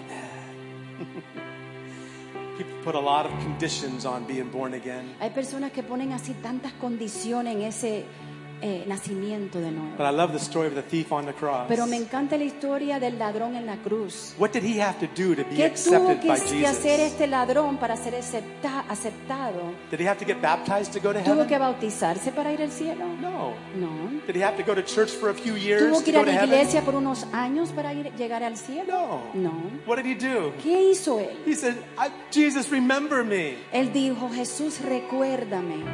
S3: People put a lot of conditions on being born again.
S1: Hay personas que ponen así tantas condiciones en ese eh, nacimiento de nuevo.
S3: But I love the story of the thief on the cross.
S1: Pero me encanta la historia del ladrón en la cruz.
S3: What did he have to do to be
S1: ¿Qué tuvo
S3: accepted
S1: que,
S3: by
S1: que hacer
S3: Jesus?
S1: este ladrón para ser acepta- aceptado?
S3: Did he have to get baptized to go to
S1: ¿Tuvo
S3: heaven?
S1: que bautizarse para ir al cielo?
S3: No.
S1: No.
S3: Did he have to go to church for a few years
S1: ¿Tuvo
S3: to
S1: que ir a
S3: go to
S1: la
S3: heaven?
S1: iglesia por unos años para ir, llegar al cielo?
S3: No.
S1: No.
S3: What did he do?
S1: ¿Qué hizo él?
S3: He said, I, Jesus, remember me.
S1: Él dijo, Jesús, recuérdame.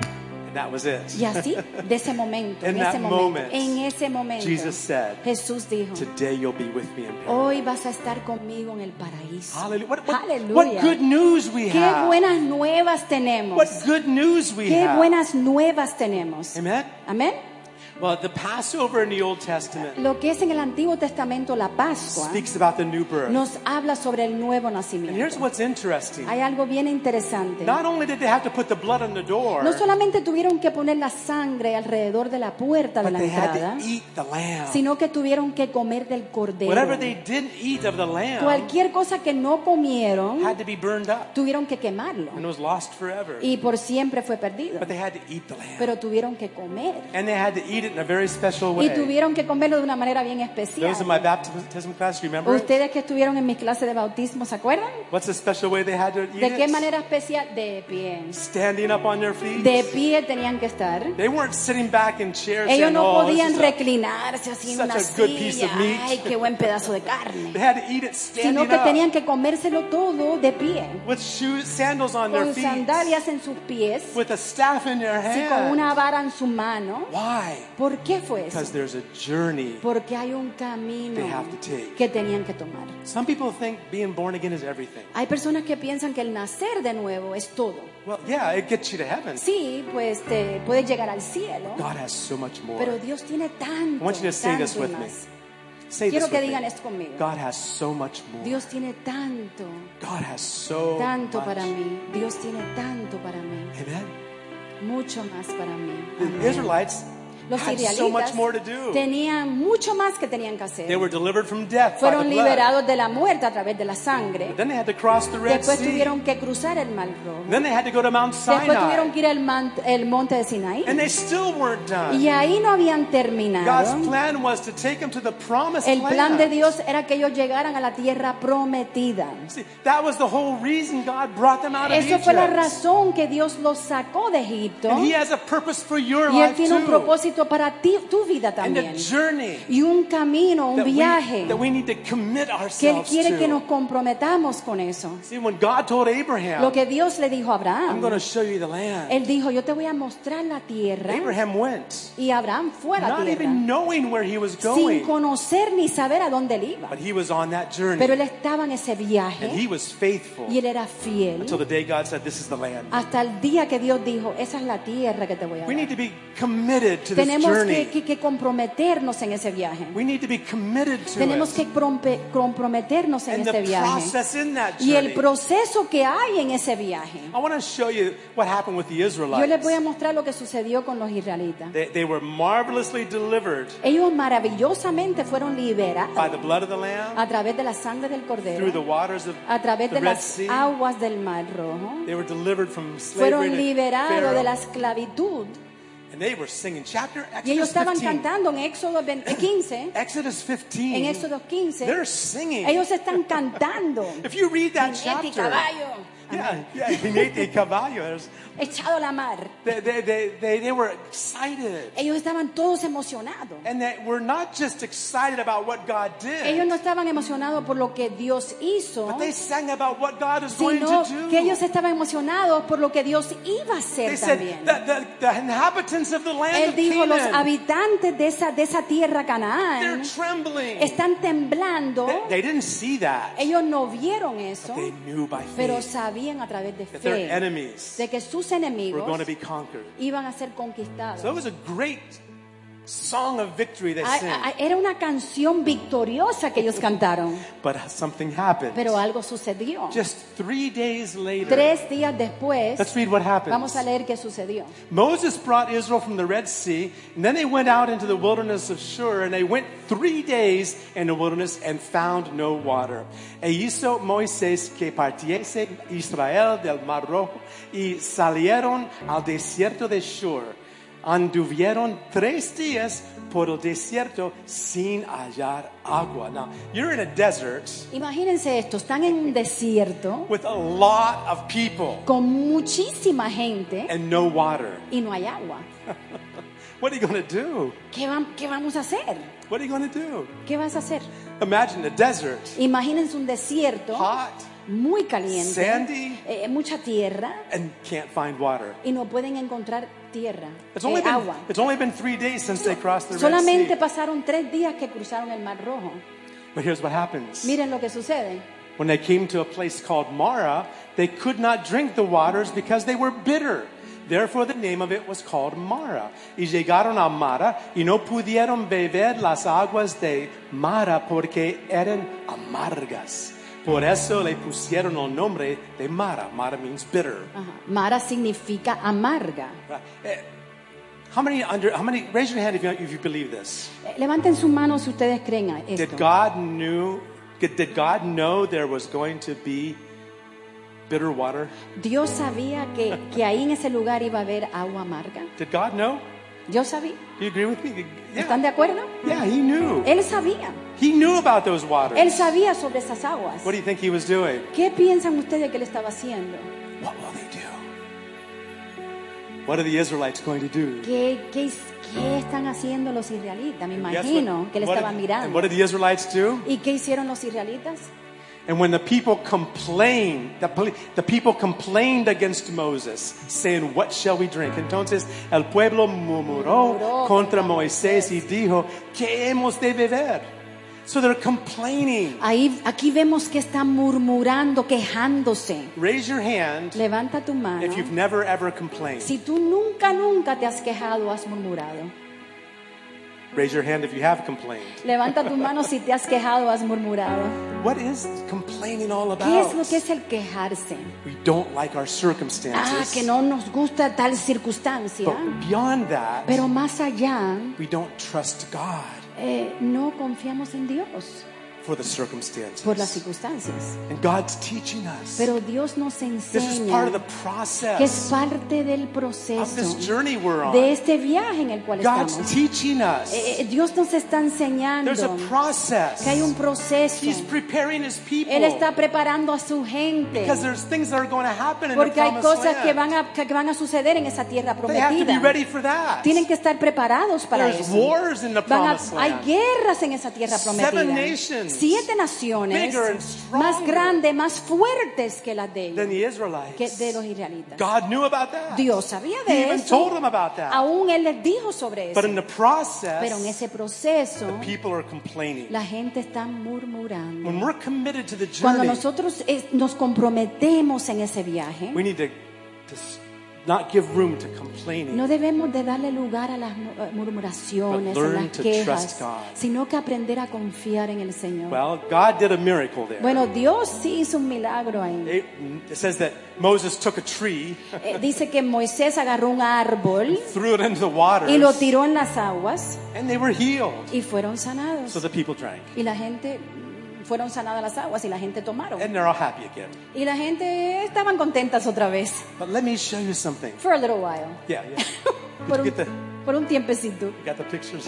S3: And that was it.
S1: Y así, de ese momento,
S3: In
S1: en ese
S3: that
S1: momento,
S3: moment,
S1: en ese momento,
S3: Jesus said,
S1: Jesús dijo,
S3: today you'll be with me in paradise.
S1: hoy vas a estar conmigo en el paraíso.
S3: Hallelujah. What, what,
S1: Aleluya.
S3: what good news we
S1: Qué
S3: have.
S1: buenas nuevas tenemos.
S3: What good news we
S1: Qué
S3: have.
S1: buenas nuevas tenemos.
S3: Amen?
S1: Amén.
S3: Well, the Passover in the Old Testament
S1: Lo que es en el Antiguo Testamento la Pascua
S3: speaks about the new birth.
S1: nos habla sobre el nuevo
S3: And here's
S1: nacimiento.
S3: what's interesting.
S1: Hay algo bien interesante.
S3: Not only did they have to put the blood on the door,
S1: No solamente tuvieron que poner la sangre alrededor de la puerta de
S3: but
S1: la
S3: they had
S1: entrada,
S3: to eat the lamb.
S1: sino que tuvieron que comer del cordero.
S3: Whatever they didn't eat of the lamb
S1: Cualquier cosa que no comieron,
S3: had to be burned up
S1: tuvieron que quemarlo.
S3: and was lost forever.
S1: Y por siempre fue perdido.
S3: But they had to eat the lamb.
S1: Pero tuvieron que comer.
S3: And they had to eat it in a very special
S1: Y
S3: way.
S1: tuvieron que comerlo de una manera bien especial.
S3: Those in my baptism class, remember it?
S1: Ustedes que estuvieron en mi clase de bautismo, ¿se acuerdan?
S3: What's the special way they had to eat
S1: ¿De qué
S3: it?
S1: manera especial? De pie.
S3: Standing up on their feet.
S1: De pie tenían que estar.
S3: They weren't sitting back in chairs
S1: Ellos
S3: saying,
S1: no
S3: oh, this
S1: podían
S3: is a-"
S1: reclinarse así en
S3: such
S1: una
S3: a good piece
S1: silla.
S3: of meat.
S1: Ay, qué buen pedazo de carne.
S3: They had to eat it standing
S1: Sino que
S3: up
S1: tenían que comérselo todo de pie.
S3: with shoes, sandals on their
S1: Con
S3: feet,
S1: sandalias en sus pies.
S3: with a staff in their
S1: Sí, con
S3: hand.
S1: una vara en su mano.
S3: Why?
S1: ¿Por qué fue eso?
S3: Because there's a journey
S1: Porque hay un camino
S3: they have to take.
S1: que tenían que tomar.
S3: Some people think being born again is everything.
S1: Hay personas que piensan que el nacer de nuevo es todo.
S3: Well, yeah, it gets you to heaven.
S1: Sí, pues te puedes llegar al cielo,
S3: God has so much more.
S1: pero Dios tiene tanto,
S3: I want you to say this
S1: tanto y
S3: with me.
S1: más.
S3: Say
S1: Quiero
S3: this
S1: que
S3: with
S1: digan
S3: me.
S1: esto conmigo.
S3: God has so much more.
S1: Dios tiene tanto,
S3: God has so
S1: tanto
S3: much.
S1: para mí. Dios tiene tanto para mí,
S3: Amen.
S1: mucho más para mí.
S3: The
S1: Amén.
S3: Israelites
S1: Los
S3: had so much
S1: israelitas
S3: more to do.
S1: tenían mucho más que tenían que
S3: They
S1: hacer.
S3: were delivered from death by
S1: Fueron
S3: the blood.
S1: liberados de la muerte a través de la sangre.
S3: But then they had to cross the Red
S1: Después
S3: Sea.
S1: tuvieron que cruzar el Mar Rojo.
S3: Then they had to go to Mount
S1: Después tuvieron
S3: Sinai.
S1: que ir al man- el monte de Sinaí.
S3: And they still weren't done.
S1: Y ahí no habían terminado.
S3: God's plan was to take them to the promised
S1: El plan de
S3: land.
S1: Dios era que ellos llegaran a la tierra prometida.
S3: See, that was the whole reason God brought them out of
S1: Eso fue la
S3: Egypt.
S1: razón que Dios los sacó de Egipto.
S3: And He has a purpose for your
S1: Y Él
S3: life
S1: tiene un
S3: too.
S1: propósito para ti, tu vida
S3: And
S1: también.
S3: a journey
S1: Y un camino, un
S3: that we,
S1: viaje
S3: that we need to commit
S1: que Él
S3: ourselves
S1: quiere que nos
S3: to.
S1: comprometamos con eso.
S3: See, when God told Abraham,
S1: Lo que Dios le dijo a
S3: I'm going
S1: Abraham,
S3: to show you the land.
S1: Él dijo, yo te voy a mostrar la tierra.
S3: Abraham went,
S1: Y Abraham fue a la
S3: not
S1: tierra
S3: even knowing where he was
S1: sin
S3: going.
S1: conocer ni saber a dónde él iba.
S3: But he was on that journey.
S1: Pero él estaba en ese
S3: And
S1: viaje
S3: he was faithful
S1: y él era fiel
S3: until the day God said, this is the land.
S1: hasta el día que Dios dijo, esa es la tierra que te voy a
S3: We need
S1: dar.
S3: to be committed to this
S1: Tenemos
S3: journey.
S1: que, que- que comprometernos en ese viaje.
S3: We need to be committed to
S1: Tenemos
S3: it.
S1: que comprompe- comprometernos en
S3: And
S1: este
S3: the
S1: viaje.
S3: process in that
S1: Y el
S3: journey.
S1: proceso que hay en ese viaje.
S3: I want to show you what happened with the
S1: Yo les voy a
S3: Israelites.
S1: mostrar lo que sucedió con los israelitas.
S3: They, they were marvelously delivered
S1: Ellos maravillosamente fueron liberados
S3: by the blood of the Lamb,
S1: a través de la sangre del
S3: through
S1: cordero,
S3: the waters of
S1: a través
S3: the
S1: de
S3: Red
S1: las
S3: Sea.
S1: aguas del Mar Rojo.
S3: They were delivered from
S1: Fueron
S3: slavery to
S1: liberados de
S3: Pharaoh.
S1: la esclavitud.
S3: And they were singing chapter
S1: Y ellos
S3: Exodus
S1: estaban
S3: fifteen.
S1: cantando en Éxodo veinte, quince.
S3: Exodus fifteen.
S1: En Éxodo quince.
S3: They're singing.
S1: Ellos están cantando.
S3: If you read that
S1: Jinete y
S3: chapter,
S1: caballo.
S3: yeah, yeah, jinete y caballo. There's-
S1: Echado a la mar.
S3: They, they, they, they, they were excited.
S1: Ellos estaban todos emocionados.
S3: And they were not just excited about what God did,
S1: Ellos no estaban emocionados por lo que Dios hizo,
S3: but they sang about what God is going
S1: sino
S3: to do.
S1: que ellos estaban emocionados por lo que Dios iba a
S3: They
S1: hacer
S3: said
S1: también.
S3: that the, the inhabitants of the land
S1: Él
S3: of
S1: dijo, los
S3: Canaan,
S1: habitantes de esa, de esa tierra
S3: they're
S1: Canaán
S3: trembling.
S1: están temblando.
S3: They, they didn't see that.
S1: Ellos no vieron eso,
S3: They knew by
S1: pero
S3: faith
S1: sabían a través de
S3: that their
S1: fe
S3: enemies
S1: de que sus
S3: were going to
S1: enemigos
S3: be conquered.
S1: iban a ser conquistados.
S3: So it was a great song of victory they
S1: Ay,
S3: sang.
S1: ay, Era una canción victoriosa que ellos cantaron,
S3: But something happened.
S1: pero algo sucedió.
S3: Just three days later,
S1: Tres días después,
S3: let's read what happened.
S1: vamos a leer qué sucedió.
S3: Moses brought Israel from the Red Sea, and then they went out into the wilderness of Shur, and they went three days in the wilderness and found no water. E hizo Moisés que partiese Israel del Mar Rojo, y salieron al desierto de Shur. Anduvieron tres días por el desierto sin hallar agua. Now, you're in a desert
S1: Imagínense esto, están en un desierto
S3: with a lot of people
S1: con muchísima gente
S3: and no water.
S1: y no hay agua.
S3: What are you going to do?
S1: ¿Qué, vam- qué vamos a hacer?
S3: What are you going to do?
S1: ¿Qué vas a hacer?
S3: Imagine a desert,
S1: Imagínense un desierto
S3: hot,
S1: muy caliente,
S3: sandy,
S1: eh, mucha tierra,
S3: and can't find water.
S1: y no pueden encontrar tierra,
S3: It's only,
S1: eh,
S3: been,
S1: agua.
S3: it's only been three days since they crossed the Red
S1: Solamente
S3: Sea.
S1: pasaron tres días que cruzaron el Mar Rojo.
S3: But here's what happens.
S1: Miren lo que sucede.
S3: When they came to a place called Mara, they could not drink the waters because they were bitter. Therefore the name of it was called Mara. Y llegaron a Mara y no pudieron beber las aguas de Mara porque eran amargas. Por eso le pusieron el nombre de Mara. Mara means bitter.
S1: Ajá. Mara significa amarga.
S3: Eh, How many under? How many? Raise your hand if you, if you believe this.
S1: Eh, Levanten su mano si ustedes creen a
S3: Did
S1: esto.
S3: God knew? Did God know there was going to be bitter water?
S1: Dios sabía que, que ahí en ese lugar iba a haber agua amarga.
S3: Did God know?
S1: Yo sabía.
S3: Do you agree with me?
S1: ¿Están
S3: Yeah.
S1: de acuerdo?
S3: Yeah, He knew.
S1: Él sabía.
S3: He knew about those waters.
S1: Él sabía sobre esas aguas.
S3: What do you think He was doing?
S1: ¿Qué piensan ustedes que él estaba haciendo?
S3: What will they do? What are the Israelites going to do?
S1: ¿Qué, qué, qué están haciendo los israelitas? Me
S3: Guess
S1: imagino
S3: what-
S1: que le
S3: what
S1: estaban
S3: did- And
S1: mirando.
S3: what did the Israelites do?
S1: ¿Y qué hicieron los israelitas?
S3: And when the people complained, the, poli- the people complained against Moses, saying, "What shall we drink?" Entonces el pueblo murmuró
S1: Murmuró
S3: contra
S1: contra
S3: Moisés y dijo, ¿qué hemos de beber? So they're complaining.
S1: Ahí, aquí vemos que están murmurando, quejándose.
S3: Raise your hand
S1: Levanta tu mano.
S3: if you've never ever complained.
S1: Si tú nunca, nunca te has quejado o has murmurado.
S3: Raise your hand if you have complained.
S1: Levanta tu mano si te has quejado o has murmurado.
S3: What is complaining all
S1: ¿Qué es lo
S3: about?
S1: que es el quejarse?
S3: We don't like our
S1: Ah,
S3: circumstances.
S1: que no nos gusta tal circunstancia.
S3: But beyond that,
S1: Pero más allá,
S3: we don't trust God
S1: eh, no confiamos en Dios
S3: for the circumstances.
S1: por las circunstancias.
S3: And God's teaching us.
S1: Pero Dios nos
S3: This is part of
S1: enseña
S3: the
S1: que es
S3: process
S1: parte del
S3: of
S1: proceso
S3: this journey we're on.
S1: de este viaje en el cual
S3: God's
S1: estamos.
S3: teaching us.
S1: Eh, eh, Dios nos está enseñando
S3: There's a process.
S1: que hay un proceso.
S3: He's preparing His people.
S1: Él está preparando a su gente.
S3: Because there's things that are going to happen in the
S1: Porque hay
S3: promised
S1: cosas
S3: land.
S1: que van, a, que van a suceder en esa tierra
S3: They have to be
S1: prometida.
S3: ready for that.
S1: Tienen que estar preparados para
S3: There's
S1: eso.
S3: wars in the
S1: Van a-
S3: promised
S1: hay
S3: land.
S1: guerras en esa tierra prometida.
S3: Seven nations.
S1: Siete naciones
S3: Bigger and
S1: más
S3: stronger
S1: grandes, más fuertes que las de
S3: than
S1: ellos,
S3: the Israelites.
S1: que de los israelitas.
S3: God knew about that.
S1: Dios sabía
S3: He
S1: de
S3: even told
S1: eso.
S3: them about that.
S1: Aún Él les dijo sobre
S3: But
S1: eso.
S3: in the process,
S1: Pero en ese proceso,
S3: people are complaining.
S1: la gente está murmurando.
S3: When we're committed to the
S1: Cuando
S3: journey,
S1: nosotros eh, nos comprometemos en ese viaje,
S3: we need to, to s- not give room to complaining.
S1: no debemos de darle lugar a las mu- eh, murmuraciones,
S3: But
S1: a
S3: learn
S1: las
S3: to
S1: quejas,
S3: trust God.
S1: sino que aprender a confiar en el Señor.
S3: Well, God did a miracle there.
S1: Bueno, Dios sí hizo un milagro ahí.
S3: It, it says that Moses took a tree,
S1: Eh, dice que Moisés agarró un árbol
S3: threw it into the waters,
S1: y lo tiró en las aguas
S3: and they were healed.
S1: y fueron sanados.
S3: So the people drank.
S1: Y la gente, mm, fueron sanadas las aguas y la gente tomaron.
S3: And they're all happy again.
S1: Y la gente estaban contentas otra vez.
S3: But let me show you something.
S1: For a little while.
S3: Yeah, yeah.
S1: Por
S3: Did
S1: un,
S3: you get the,
S1: por un tiempecito.
S3: you got the pictures?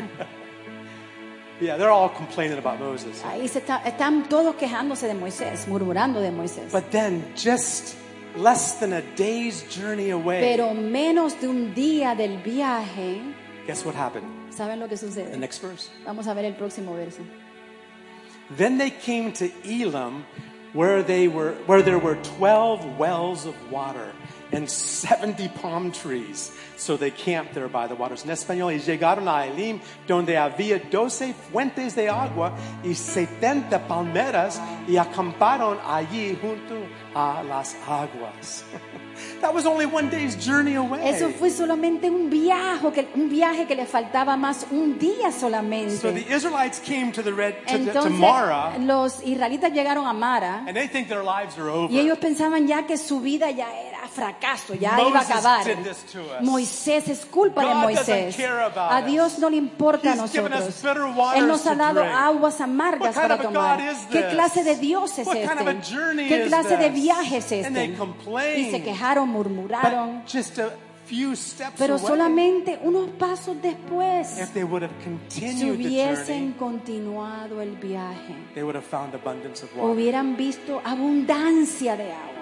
S3: Yeah, they're all complaining about Moses.
S1: Ahí se está- están todos quejándose de Moisés, murmurando de Moisés.
S3: But then, just less than a day's journey away,
S1: Pero menos de un día del viaje,
S3: guess what happened?
S1: ¿saben lo que
S3: The
S1: sucede?
S3: next verse.
S1: Vamos a ver el próximo verso.
S3: Then they came to Elim, where they were, where there were twelve wells of water and seventy palm trees. So they camped there by the waters. En español, y llegaron a Elim, donde había doce fuentes de agua y setenta palmeras, y acamparon allí junto a las aguas. That was only one day's journey away.
S1: Eso fue solamente un viaje, que, un viaje que le faltaba más un día
S3: So
S1: solamente.
S3: the Israelites came to the red to, the- to
S1: Entonces
S3: Mara,
S1: los israelitas llegaron a Mara
S3: and they think their lives are over.
S1: y ellos pensaban ya que su vida ya era fracaso, ya
S3: Moses
S1: iba a acabar.
S3: did this to us.
S1: Moisés, es culpa de
S3: God
S1: Moisés.
S3: doesn't care about
S1: A
S3: us.
S1: Dios no le importa a
S3: He's given us
S1: nosotros.
S3: bitter waters
S1: Él nos ha
S3: to
S1: dado
S3: drink.
S1: aguas amargas
S3: What kind
S1: para
S3: of a
S1: tomar.
S3: God is
S1: ¿Qué
S3: this?
S1: clase de Dios es
S3: What
S1: este?
S3: kind of a journey
S1: ¿Qué
S3: is
S1: clase de
S3: this?
S1: viaje es
S3: And they
S1: este?
S3: complained.
S1: Y se quejaron, murmuraron.
S3: But just a few steps
S1: Pero
S3: away,
S1: solamente unos pasos después,
S3: if they would have
S1: si
S3: continued the
S1: hubiesen
S3: journey,
S1: continuado el viaje,
S3: they would have found abundance of water.
S1: hubieran visto abundancia de agua.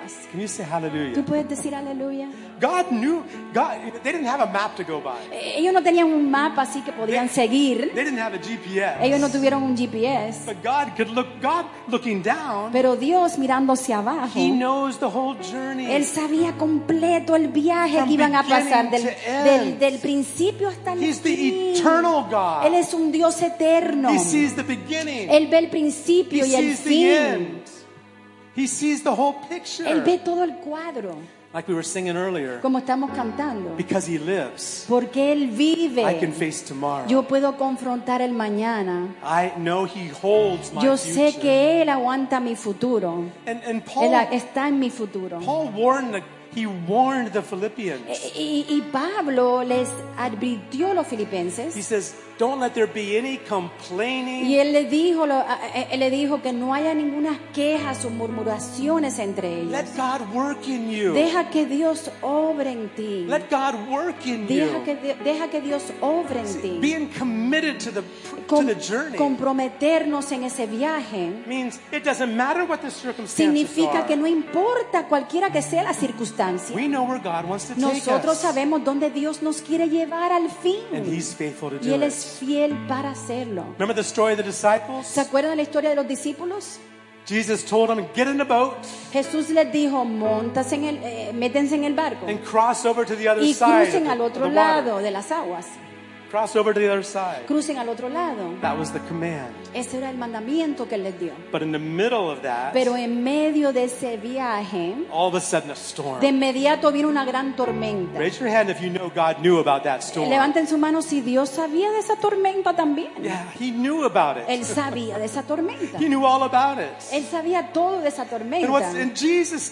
S1: paz.
S3: Can you say
S1: ¿Tú
S3: hallelujah?
S1: puedes decir aleluya?
S3: God knew, God, they didn't have a map to go by.
S1: Eh, Ellos no tenían un mapa así que podían seguir.
S3: They didn't have a G P S.
S1: Ellos no tuvieron un G P S.
S3: But God could look, God looking down,
S1: Pero Dios mirando hacia abajo,
S3: He knows the whole journey.
S1: Él sabía completo el viaje
S3: From
S1: que iban a pasar,
S3: beginning
S1: del,
S3: to end.
S1: del, del principio hasta el
S3: He's the
S1: fin.
S3: eternal God.
S1: Él es un Dios eterno.
S3: He sees the beginning.
S1: Él ve el
S3: He
S1: principio y el
S3: sees the
S1: fin.
S3: end. He sees the whole picture.
S1: Él ve todo el cuadro,
S3: Like we were singing earlier.
S1: como estamos cantando.
S3: Because He lives,
S1: Porque Él vive.
S3: I can face tomorrow.
S1: Yo puedo confrontar el mañana.
S3: I know He holds my
S1: Yo
S3: future.
S1: sé que Él aguanta mi futuro.
S3: And, and
S1: Él
S3: Paul,
S1: está en mi futuro.
S3: Paul warned the, he warned the Philippians.
S1: Y, y Pablo les advirtió a los
S3: He
S1: filipenses.
S3: says, don't let there be any complaining.
S1: Y él le dijo, lo- a- a- él le dijo que no haya ninguna quejas o murmuraciones entre ellos.
S3: Let God work in you.
S1: Deja que Dios obre en ti.
S3: Let God work in
S1: Deja
S3: you.
S1: que, de- deja que Dios obre en ti.
S3: Being committed to the to
S1: Com-
S3: the journey
S1: comprometernos en ese viaje
S3: means it doesn't matter what the circumstances
S1: significa
S3: are.
S1: que no importa cualquiera que sea la circunstancia.
S3: We know where God wants to take
S1: Nosotros
S3: us.
S1: sabemos dónde Dios nos quiere llevar al fin.
S3: And He's faithful to
S1: Y
S3: do
S1: Él
S3: it.
S1: es fiel para hacerlo.
S3: Remember the story of the disciples?
S1: ¿Se acuerdan de la historia de los discípulos?
S3: Jesus told them, get in the boat
S1: Jesús les dijo, "Móntanse en el, eh, métense en el barco
S3: and cross over to the other
S1: y
S3: side of
S1: crucen
S3: the,
S1: al
S3: of
S1: otro
S3: the
S1: lado
S3: water.
S1: de las aguas.
S3: Cross over to the other side.
S1: Crucen al otro lado."
S3: That was the command.
S1: Ese era el mandamiento que Él les dio.
S3: But in the middle of that,
S1: Pero en medio de ese viaje,
S3: all of a sudden a storm.
S1: de inmediato vino una gran tormenta.
S3: Raise your hand if you know God knew about that storm.
S1: Levanten su mano si Dios sabía de esa tormenta también.
S3: Yeah, He knew about it.
S1: Él sabía de esa tormenta.
S3: He knew all about it.
S1: Él sabía todo de esa
S3: And,
S1: tormenta.
S3: what's, and Jesus,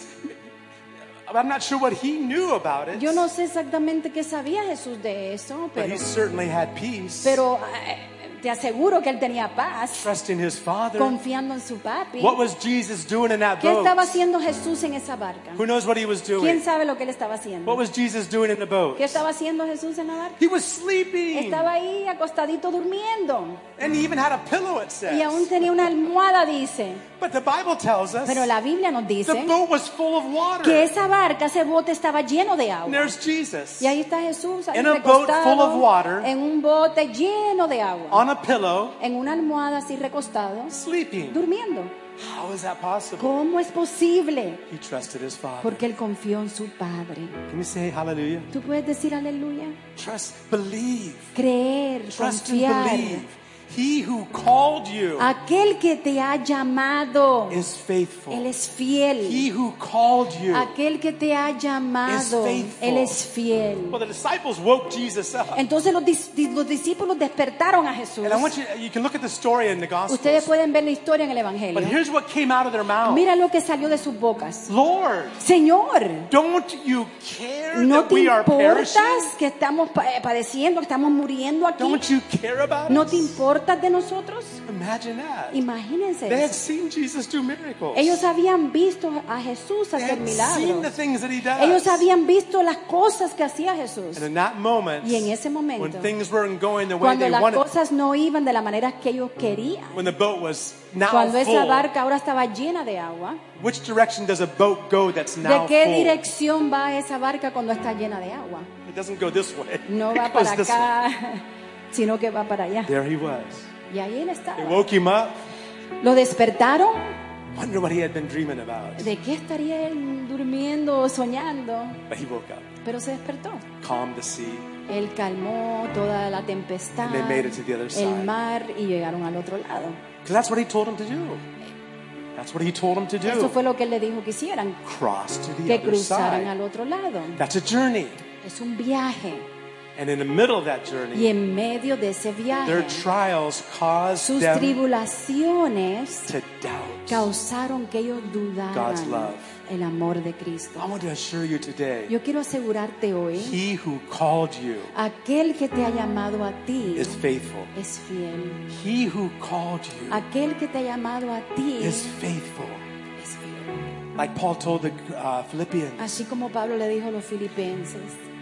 S3: I'm not sure what He knew about it,
S1: Yo no sé exactamente qué sabía Jesús de eso,
S3: but
S1: pero,
S3: He certainly had peace,
S1: pero eh, te aseguro que Él tenía paz,
S3: trusting His Father.
S1: confiando en su papi.
S3: What was Jesus doing in that
S1: ¿Qué
S3: boat?
S1: estaba haciendo Jesús en esa barca?
S3: Who knows what He was
S1: ¿Quién
S3: doing?
S1: sabe lo que Él estaba haciendo?
S3: What was Jesus doing in the boat?
S1: ¿Qué estaba haciendo Jesús en la barca?
S3: He was sleeping.
S1: Estaba ahí acostadito durmiendo.
S3: And he even had a pillow, it
S1: Y aún
S3: says.
S1: tenía una almohada, dice.
S3: But the Bible tells us
S1: Pero la Biblia nos
S3: the
S1: dice
S3: boat was full of water.
S1: que esa barca, ese bote estaba lleno de agua.
S3: And there's Jesus
S1: Y ahí está Jesús ahí
S3: In a boat
S1: recostado
S3: full of water.
S1: en un bote lleno de agua,
S3: on a pillow,
S1: en una almohada así recostado,
S3: sleeping.
S1: durmiendo.
S3: How is that possible?
S1: ¿Cómo es posible?
S3: He trusted his Father.
S1: Porque él confió en su Padre.
S3: Can you say hallelujah?
S1: ¿Tú puedes decir aleluya?
S3: Trust, believe.
S1: Creer,
S3: Trust and
S1: confiar.
S3: believe. He who called you
S1: Aquel que te ha llamado,
S3: is faithful.
S1: Él es fiel.
S3: He who called you.
S1: Aquel que te ha llamado,
S3: is faithful.
S1: Él es fiel.
S3: Well, the disciples woke Jesus up.
S1: Entonces los, dis- los discípulos despertaron a Jesús.
S3: And I want you, you can look at the story in the
S1: Ustedes
S3: Gospels.
S1: pueden ver la historia en el
S3: But
S1: Evangelio.
S3: here's what came out of their mouth.
S1: Mira lo que salió de sus bocas.
S3: Lord,
S1: Señor,
S3: don't you care
S1: ¿no
S3: that
S1: te
S3: we are perishing?
S1: importas que estamos pa- eh, padeciendo, que estamos muriendo aquí?
S3: Don't you care about
S1: ¿No
S3: us?
S1: te importas de nosotros?
S3: Imagine that.
S1: Imagínense
S3: They had
S1: eso.
S3: seen Jesus do miracles.
S1: Ellos habían visto a Jesús
S3: They
S1: hacer
S3: had seen the
S1: milagros.
S3: things that he does.
S1: Ellos habían visto las cosas que hacía Jesús.
S3: And in that moment,
S1: Y en ese momento,
S3: when things weren't going the way
S1: Cuando
S3: they
S1: las
S3: wanted,
S1: cosas no iban de la manera que ellos querían,
S3: when the boat was now
S1: cuando esa
S3: full,
S1: barca ahora estaba llena de agua,
S3: which direction does a boat go that's
S1: ¿de
S3: now
S1: qué
S3: full?
S1: dirección va esa barca cuando está llena de agua?
S3: It doesn't go this way.
S1: No
S3: It
S1: va
S3: goes
S1: para
S3: this way.
S1: acá, sino que va para allá.
S3: There he was.
S1: Y ahí él
S3: They
S1: estaba.
S3: woke him up.
S1: Lo despertaron.
S3: Wonder what he had been dreaming about.
S1: ¿De qué estaría él durmiendo o soñando?
S3: But he woke up,
S1: Pero se despertó.
S3: calmed the sea.
S1: Él calmó toda la tempestad,
S3: And they made it to the other side.
S1: el mar, y llegaron al otro lado.
S3: Because that's what he told him to do. That's what he told him to
S1: Eso
S3: do.
S1: fue lo que él le dijo que hicieran,
S3: Cross to the
S1: que
S3: other
S1: cruzaran
S3: side.
S1: al otro lado.
S3: That's a journey.
S1: Es un viaje.
S3: And in the middle of that
S1: Y
S3: journey,
S1: en medio de ese
S3: their
S1: viaje,
S3: trials caused
S1: sus
S3: them
S1: tribulaciones
S3: to doubt
S1: causaron que ellos
S3: God's
S1: dudaran
S3: love.
S1: el amor de Cristo.
S3: I want to assure you today,
S1: Yo quiero asegurarte hoy,
S3: he who called you
S1: aquel que te ha llamado a ti
S3: is faithful.
S1: es fiel.
S3: He who called you
S1: Aquel que te ha llamado a ti
S3: is faithful.
S1: es fiel.
S3: Like Paul told the uh, Philippians,
S1: Así como Pablo le dijo a los filipenses,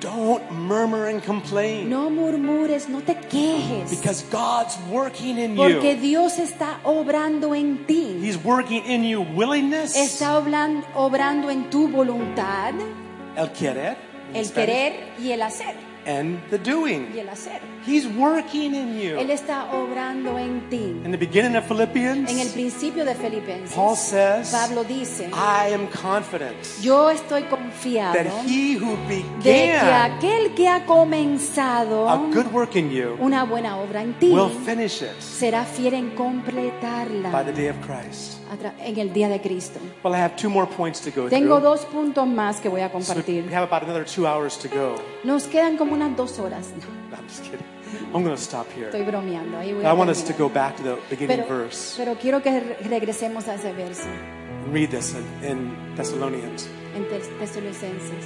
S3: Don't murmur and complain.
S1: No murmures, no te quejes.
S3: Because God's working in
S1: Porque
S3: you.
S1: Dios está obrando en ti.
S3: He's working in you willingness,
S1: Está obran- obrando en tu voluntad,
S3: el querer, in
S1: el
S3: Spanish,
S1: querer y el hacer.
S3: and the doing.
S1: Y el hacer.
S3: He's working in
S1: Él
S3: you.
S1: está obrando en ti.
S3: In the beginning of Philippians,
S1: En el principio de Filipenses,
S3: Paul says,
S1: Pablo dice,
S3: I am confident
S1: yo estoy confiado
S3: that he who
S1: de que
S3: began
S1: aquel que ha comenzado
S3: a good work in you
S1: una buena obra en ti
S3: will finish it
S1: será fiel en
S3: by
S1: completarla
S3: the day of Christ.
S1: a tra- en el día de Cristo.
S3: Well, I have two more points to go
S1: Tengo
S3: through.
S1: dos puntos más que voy a
S3: So
S1: compartir.
S3: we have about another two hours to go.
S1: Nos quedan como unas dos horas.
S3: No, I'm just kidding. I'm going to stop here.
S1: Estoy bromeando. Ahí voy
S3: I
S1: a
S3: want us to
S1: terminar.
S3: go back to the beginning
S1: pero,
S3: verse
S1: pero quiero que re- regresemos a ese verso
S3: and read this in, in Thessalonians.
S1: en Tes- Tesalonicenses.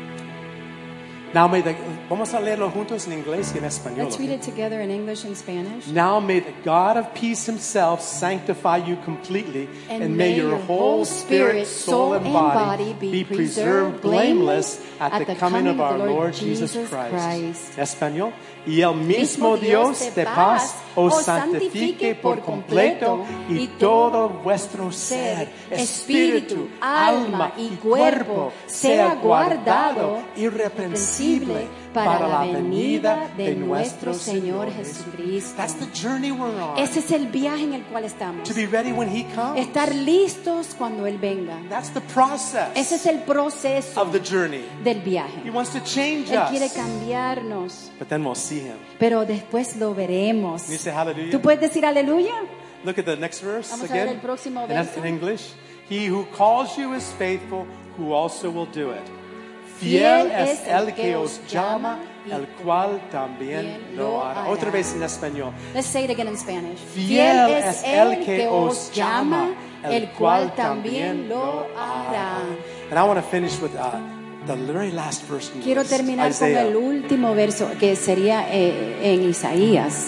S3: Now may the, vamos a leerlo juntos en inglés y en español.
S1: Let's read
S3: okay?
S1: it together in English and Spanish.
S3: Now may the God of peace himself sanctify you completely, and, may your whole spirit, soul, and body be preserved blameless at the coming of our Lord Jesus Christ. Español. Y el mismo Dios de paz os santifique por completo, y todo vuestro ser, espíritu, alma y cuerpo sea guardado irreprensible para la venida de nuestro Señor Jesucristo. That's the journey we're on.
S1: Ese es el viaje en el cual estamos.
S3: To be ready when he comes.
S1: Estar listos cuando Él venga.
S3: That's the process
S1: Ese es el proceso
S3: of the journey.
S1: del
S3: He
S1: viaje.
S3: wants to change
S1: Él quiere
S3: us.
S1: cambiarnos,
S3: But then we'll see him.
S1: pero después lo veremos.
S3: Can you say hallelujah?
S1: ¿Tú puedes decir aleluya?
S3: Look at the next verse
S1: Vamos a ver
S3: again.
S1: el próximo
S3: In-
S1: verso.
S3: In English. He who calls you is faithful, who also will do it.
S1: Fiel
S3: Fiel es
S1: es
S3: el que os llama, el cual también lo hará. Otra vez en español.
S1: Let's say it again in Spanish.
S3: Fiel es el que os llama,
S1: el cual también lo hará.
S3: And I want to finish with uh, the very last verse in
S1: Quiero
S3: this,
S1: terminar con
S3: Isaiah.
S1: el último verso que sería eh, en Isaías.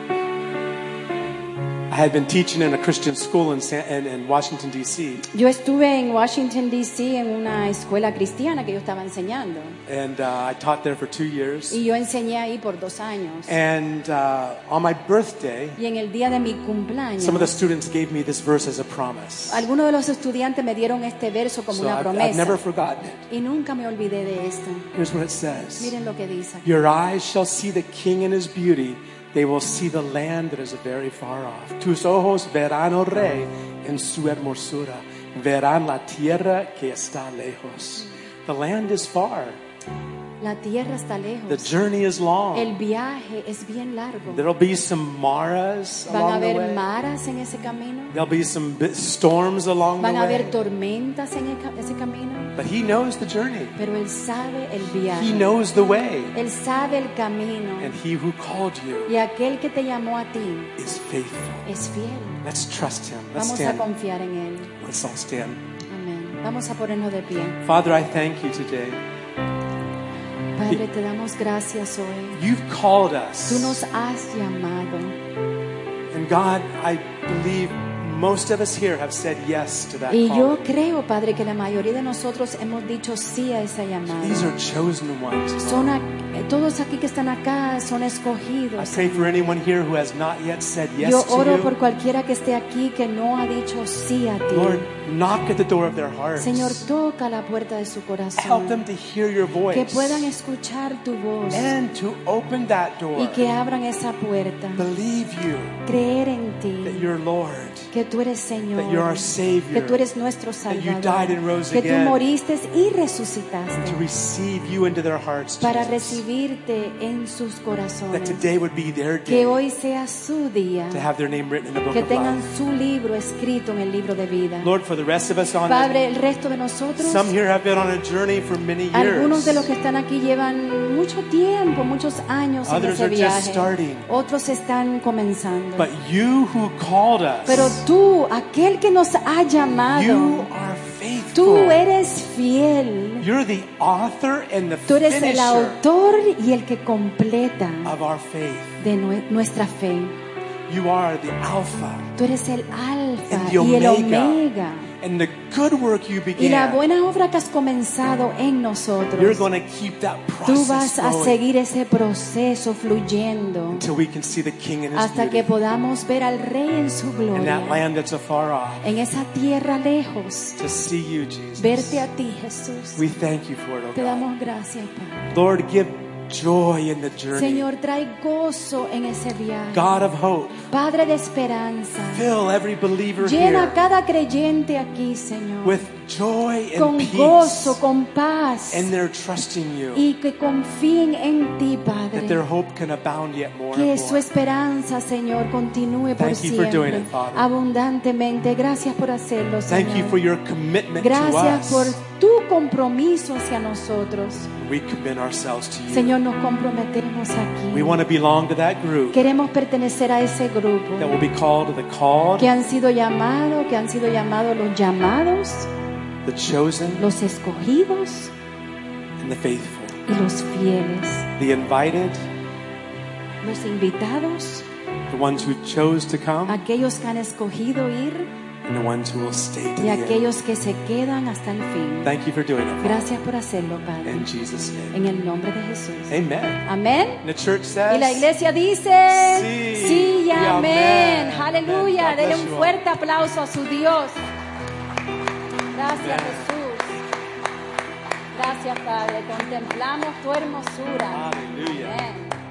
S3: I had been teaching in a Christian school in, San, in, in Washington, D C
S1: Yo estuve en Washington, D C en una escuela cristiana que yo estaba enseñando.
S3: and uh, I taught there for two years.
S1: Y yo enseñé ahí por dos años.
S3: And uh, on my birthday,
S1: Y en el día de mi cumpleaños,
S3: some of the students gave me this verse as a promise.
S1: algunos de los estudiantes me dieron este verso como
S3: So
S1: una
S3: I've, I've
S1: promesa.
S3: never forgotten it.
S1: Y nunca me olvidé de esto.
S3: Here's what it says.
S1: Miren lo que dice.
S3: Your eyes shall see the King in his beauty. They will see the land that is very far off. Tus ojos verán al Rey en su hermosura. Verán la tierra que está lejos. The land is far.
S1: La tierra está
S3: The
S1: lejos.
S3: journey is long.
S1: El viaje es bien largo.
S3: There'll be some maras
S1: Van a
S3: along the
S1: haber
S3: way.
S1: maras en ese camino.
S3: There'll be some bi- storms along the
S1: Van a haber
S3: way.
S1: tormentas en el ca- ese camino.
S3: But he knows the journey.
S1: Pero Él sabe el
S3: He
S1: viaje.
S3: knows the way.
S1: Él sabe el camino.
S3: And he who called you
S1: Y aquel que te llamó a ti
S3: is faithful.
S1: es fiel.
S3: Let's trust him. Let's
S1: Vamos a
S3: stand.
S1: confiar en Él.
S3: Let's all stand.
S1: Amén. Vamos a ponernos de pie.
S3: Father, I thank you today.
S1: Padre, te damos gracias hoy.
S3: You've called
S1: Tú
S3: us.
S1: nos has llamado.
S3: And God, I believe most of us here have said yes to that
S1: Y yo
S3: calling.
S1: creo, Padre, que la mayoría de nosotros hemos dicho sí a esa llamada.
S3: These are chosen ones.
S1: Son a- todos aquí que están acá son
S3: I
S1: escogidos.
S3: pray for anyone here who has not yet said yes
S1: Yo
S3: to
S1: oro
S3: you.
S1: por cualquiera que esté aquí que no ha dicho sí a ti.
S3: Lord, knock at the door of their hearts.
S1: Señor, toca la puerta de su
S3: Help
S1: corazón.
S3: them to hear your voice.
S1: Que puedan escuchar tu voz
S3: And to open that door.
S1: y que abran esa puerta.
S3: Believe you
S1: Creer en
S3: that
S1: ti,
S3: you're Lord.
S1: que tú eres Señor,
S3: That you're our Savior.
S1: que tú eres nuestro
S3: That you died
S1: Salvador,
S3: and rose
S1: que tú
S3: again.
S1: moriste y
S3: To
S1: resucitaste
S3: receive you into their hearts,
S1: para
S3: Jesus.
S1: recibirte en sus
S3: That
S1: corazones.
S3: today would be their
S1: Que
S3: day
S1: hoy sea su día,
S3: to have their name written in the book
S1: que
S3: of
S1: tengan
S3: life.
S1: su libro escrito en el libro de vida.
S3: Lord, for the rest of us on
S1: Padre, el resto de nosotros,
S3: some here have been on a journey for many
S1: algunos de los
S3: years.
S1: que están aquí llevan mucho tiempo, muchos años en
S3: Others
S1: ese
S3: are just
S1: viaje.
S3: starting.
S1: Otros están comenzando.
S3: But you who called us,
S1: Pero tú, aquel que nos ha llamado,
S3: you are
S1: tú
S3: faithful.
S1: eres fiel.
S3: You're the author and the
S1: Tú eres el
S3: finisher
S1: autor y el que completa
S3: of our faith.
S1: de nue- nuestra fe.
S3: You are the Alpha
S1: Tú eres el alfa
S3: and the
S1: y el
S3: Omega.
S1: omega.
S3: And the good work you
S1: Y la
S3: began,
S1: buena obra que has comenzado en
S3: you're
S1: nosotros,
S3: going to keep that
S1: tú
S3: process
S1: vas a
S3: going
S1: seguir ese proceso fluyendo
S3: until we can see the King in His
S1: hasta que
S3: beauty.
S1: podamos ver al Rey en su
S3: In that
S1: gloria,
S3: land that's afar off,
S1: en esa tierra lejos,
S3: to see you, Jesus.
S1: verte a ti, Jesús.
S3: We thank you for it, oh
S1: Te
S3: God.
S1: damos gracias, Padre.
S3: Lord, give joy in the journey.
S1: Señor, trae gozo en ese viaje.
S3: God of hope,
S1: Padre de esperanza,
S3: fill every believer
S1: llena
S3: here
S1: cada creyente aquí, Señor,
S3: with joy and
S1: con
S3: peace,
S1: gozo, con paz,
S3: and they're trusting you,
S1: y que confíen en ti,
S3: that their
S1: Padre.
S3: hope can abound yet more
S1: Que
S3: and
S1: su
S3: more.
S1: esperanza, Señor, continúe por
S3: Thank you for doing
S1: siempre,
S3: it, Father.
S1: abundantemente. Gracias por hacerlo,
S3: Thank you
S1: Señor.
S3: for your commitment to
S1: Gracias por
S3: us.
S1: tu compromiso hacia nosotros.
S3: We commit ourselves to you.
S1: Señor, nos comprometemos
S3: We
S1: aquí.
S3: want to belong to that group
S1: Queremos pertenecer a ese grupo
S3: that will be called the called,
S1: que han sido llamados, que han sido llamados los llamados,
S3: the chosen,
S1: los escogidos
S3: and the faithful.
S1: y los fieles,
S3: The invited,
S1: los invitados,
S3: the ones who chose to come,
S1: aquellos que han escogido ir
S3: and the ones who will stay to
S1: y
S3: the end.
S1: aquellos que se quedan hasta el fin.
S3: Thank you for doing it, Father.
S1: Gracias por hacerlo, Padre,
S3: In Jesus' name.
S1: en el nombre de Jesús.
S3: Amen.
S1: Amén.
S3: And the church says,
S1: Y la iglesia dice,
S3: Sí,
S1: sí y
S3: y
S1: amén.
S3: amén.
S1: Aleluya.
S3: Amen. God
S1: Dele
S3: bless
S1: un
S3: you all.
S1: fuerte aplauso a su Dios. Gracias,
S3: Amen.
S1: Jesús. Gracias, Padre. Contemplamos tu hermosura.
S3: Hallelujah.
S1: Amén.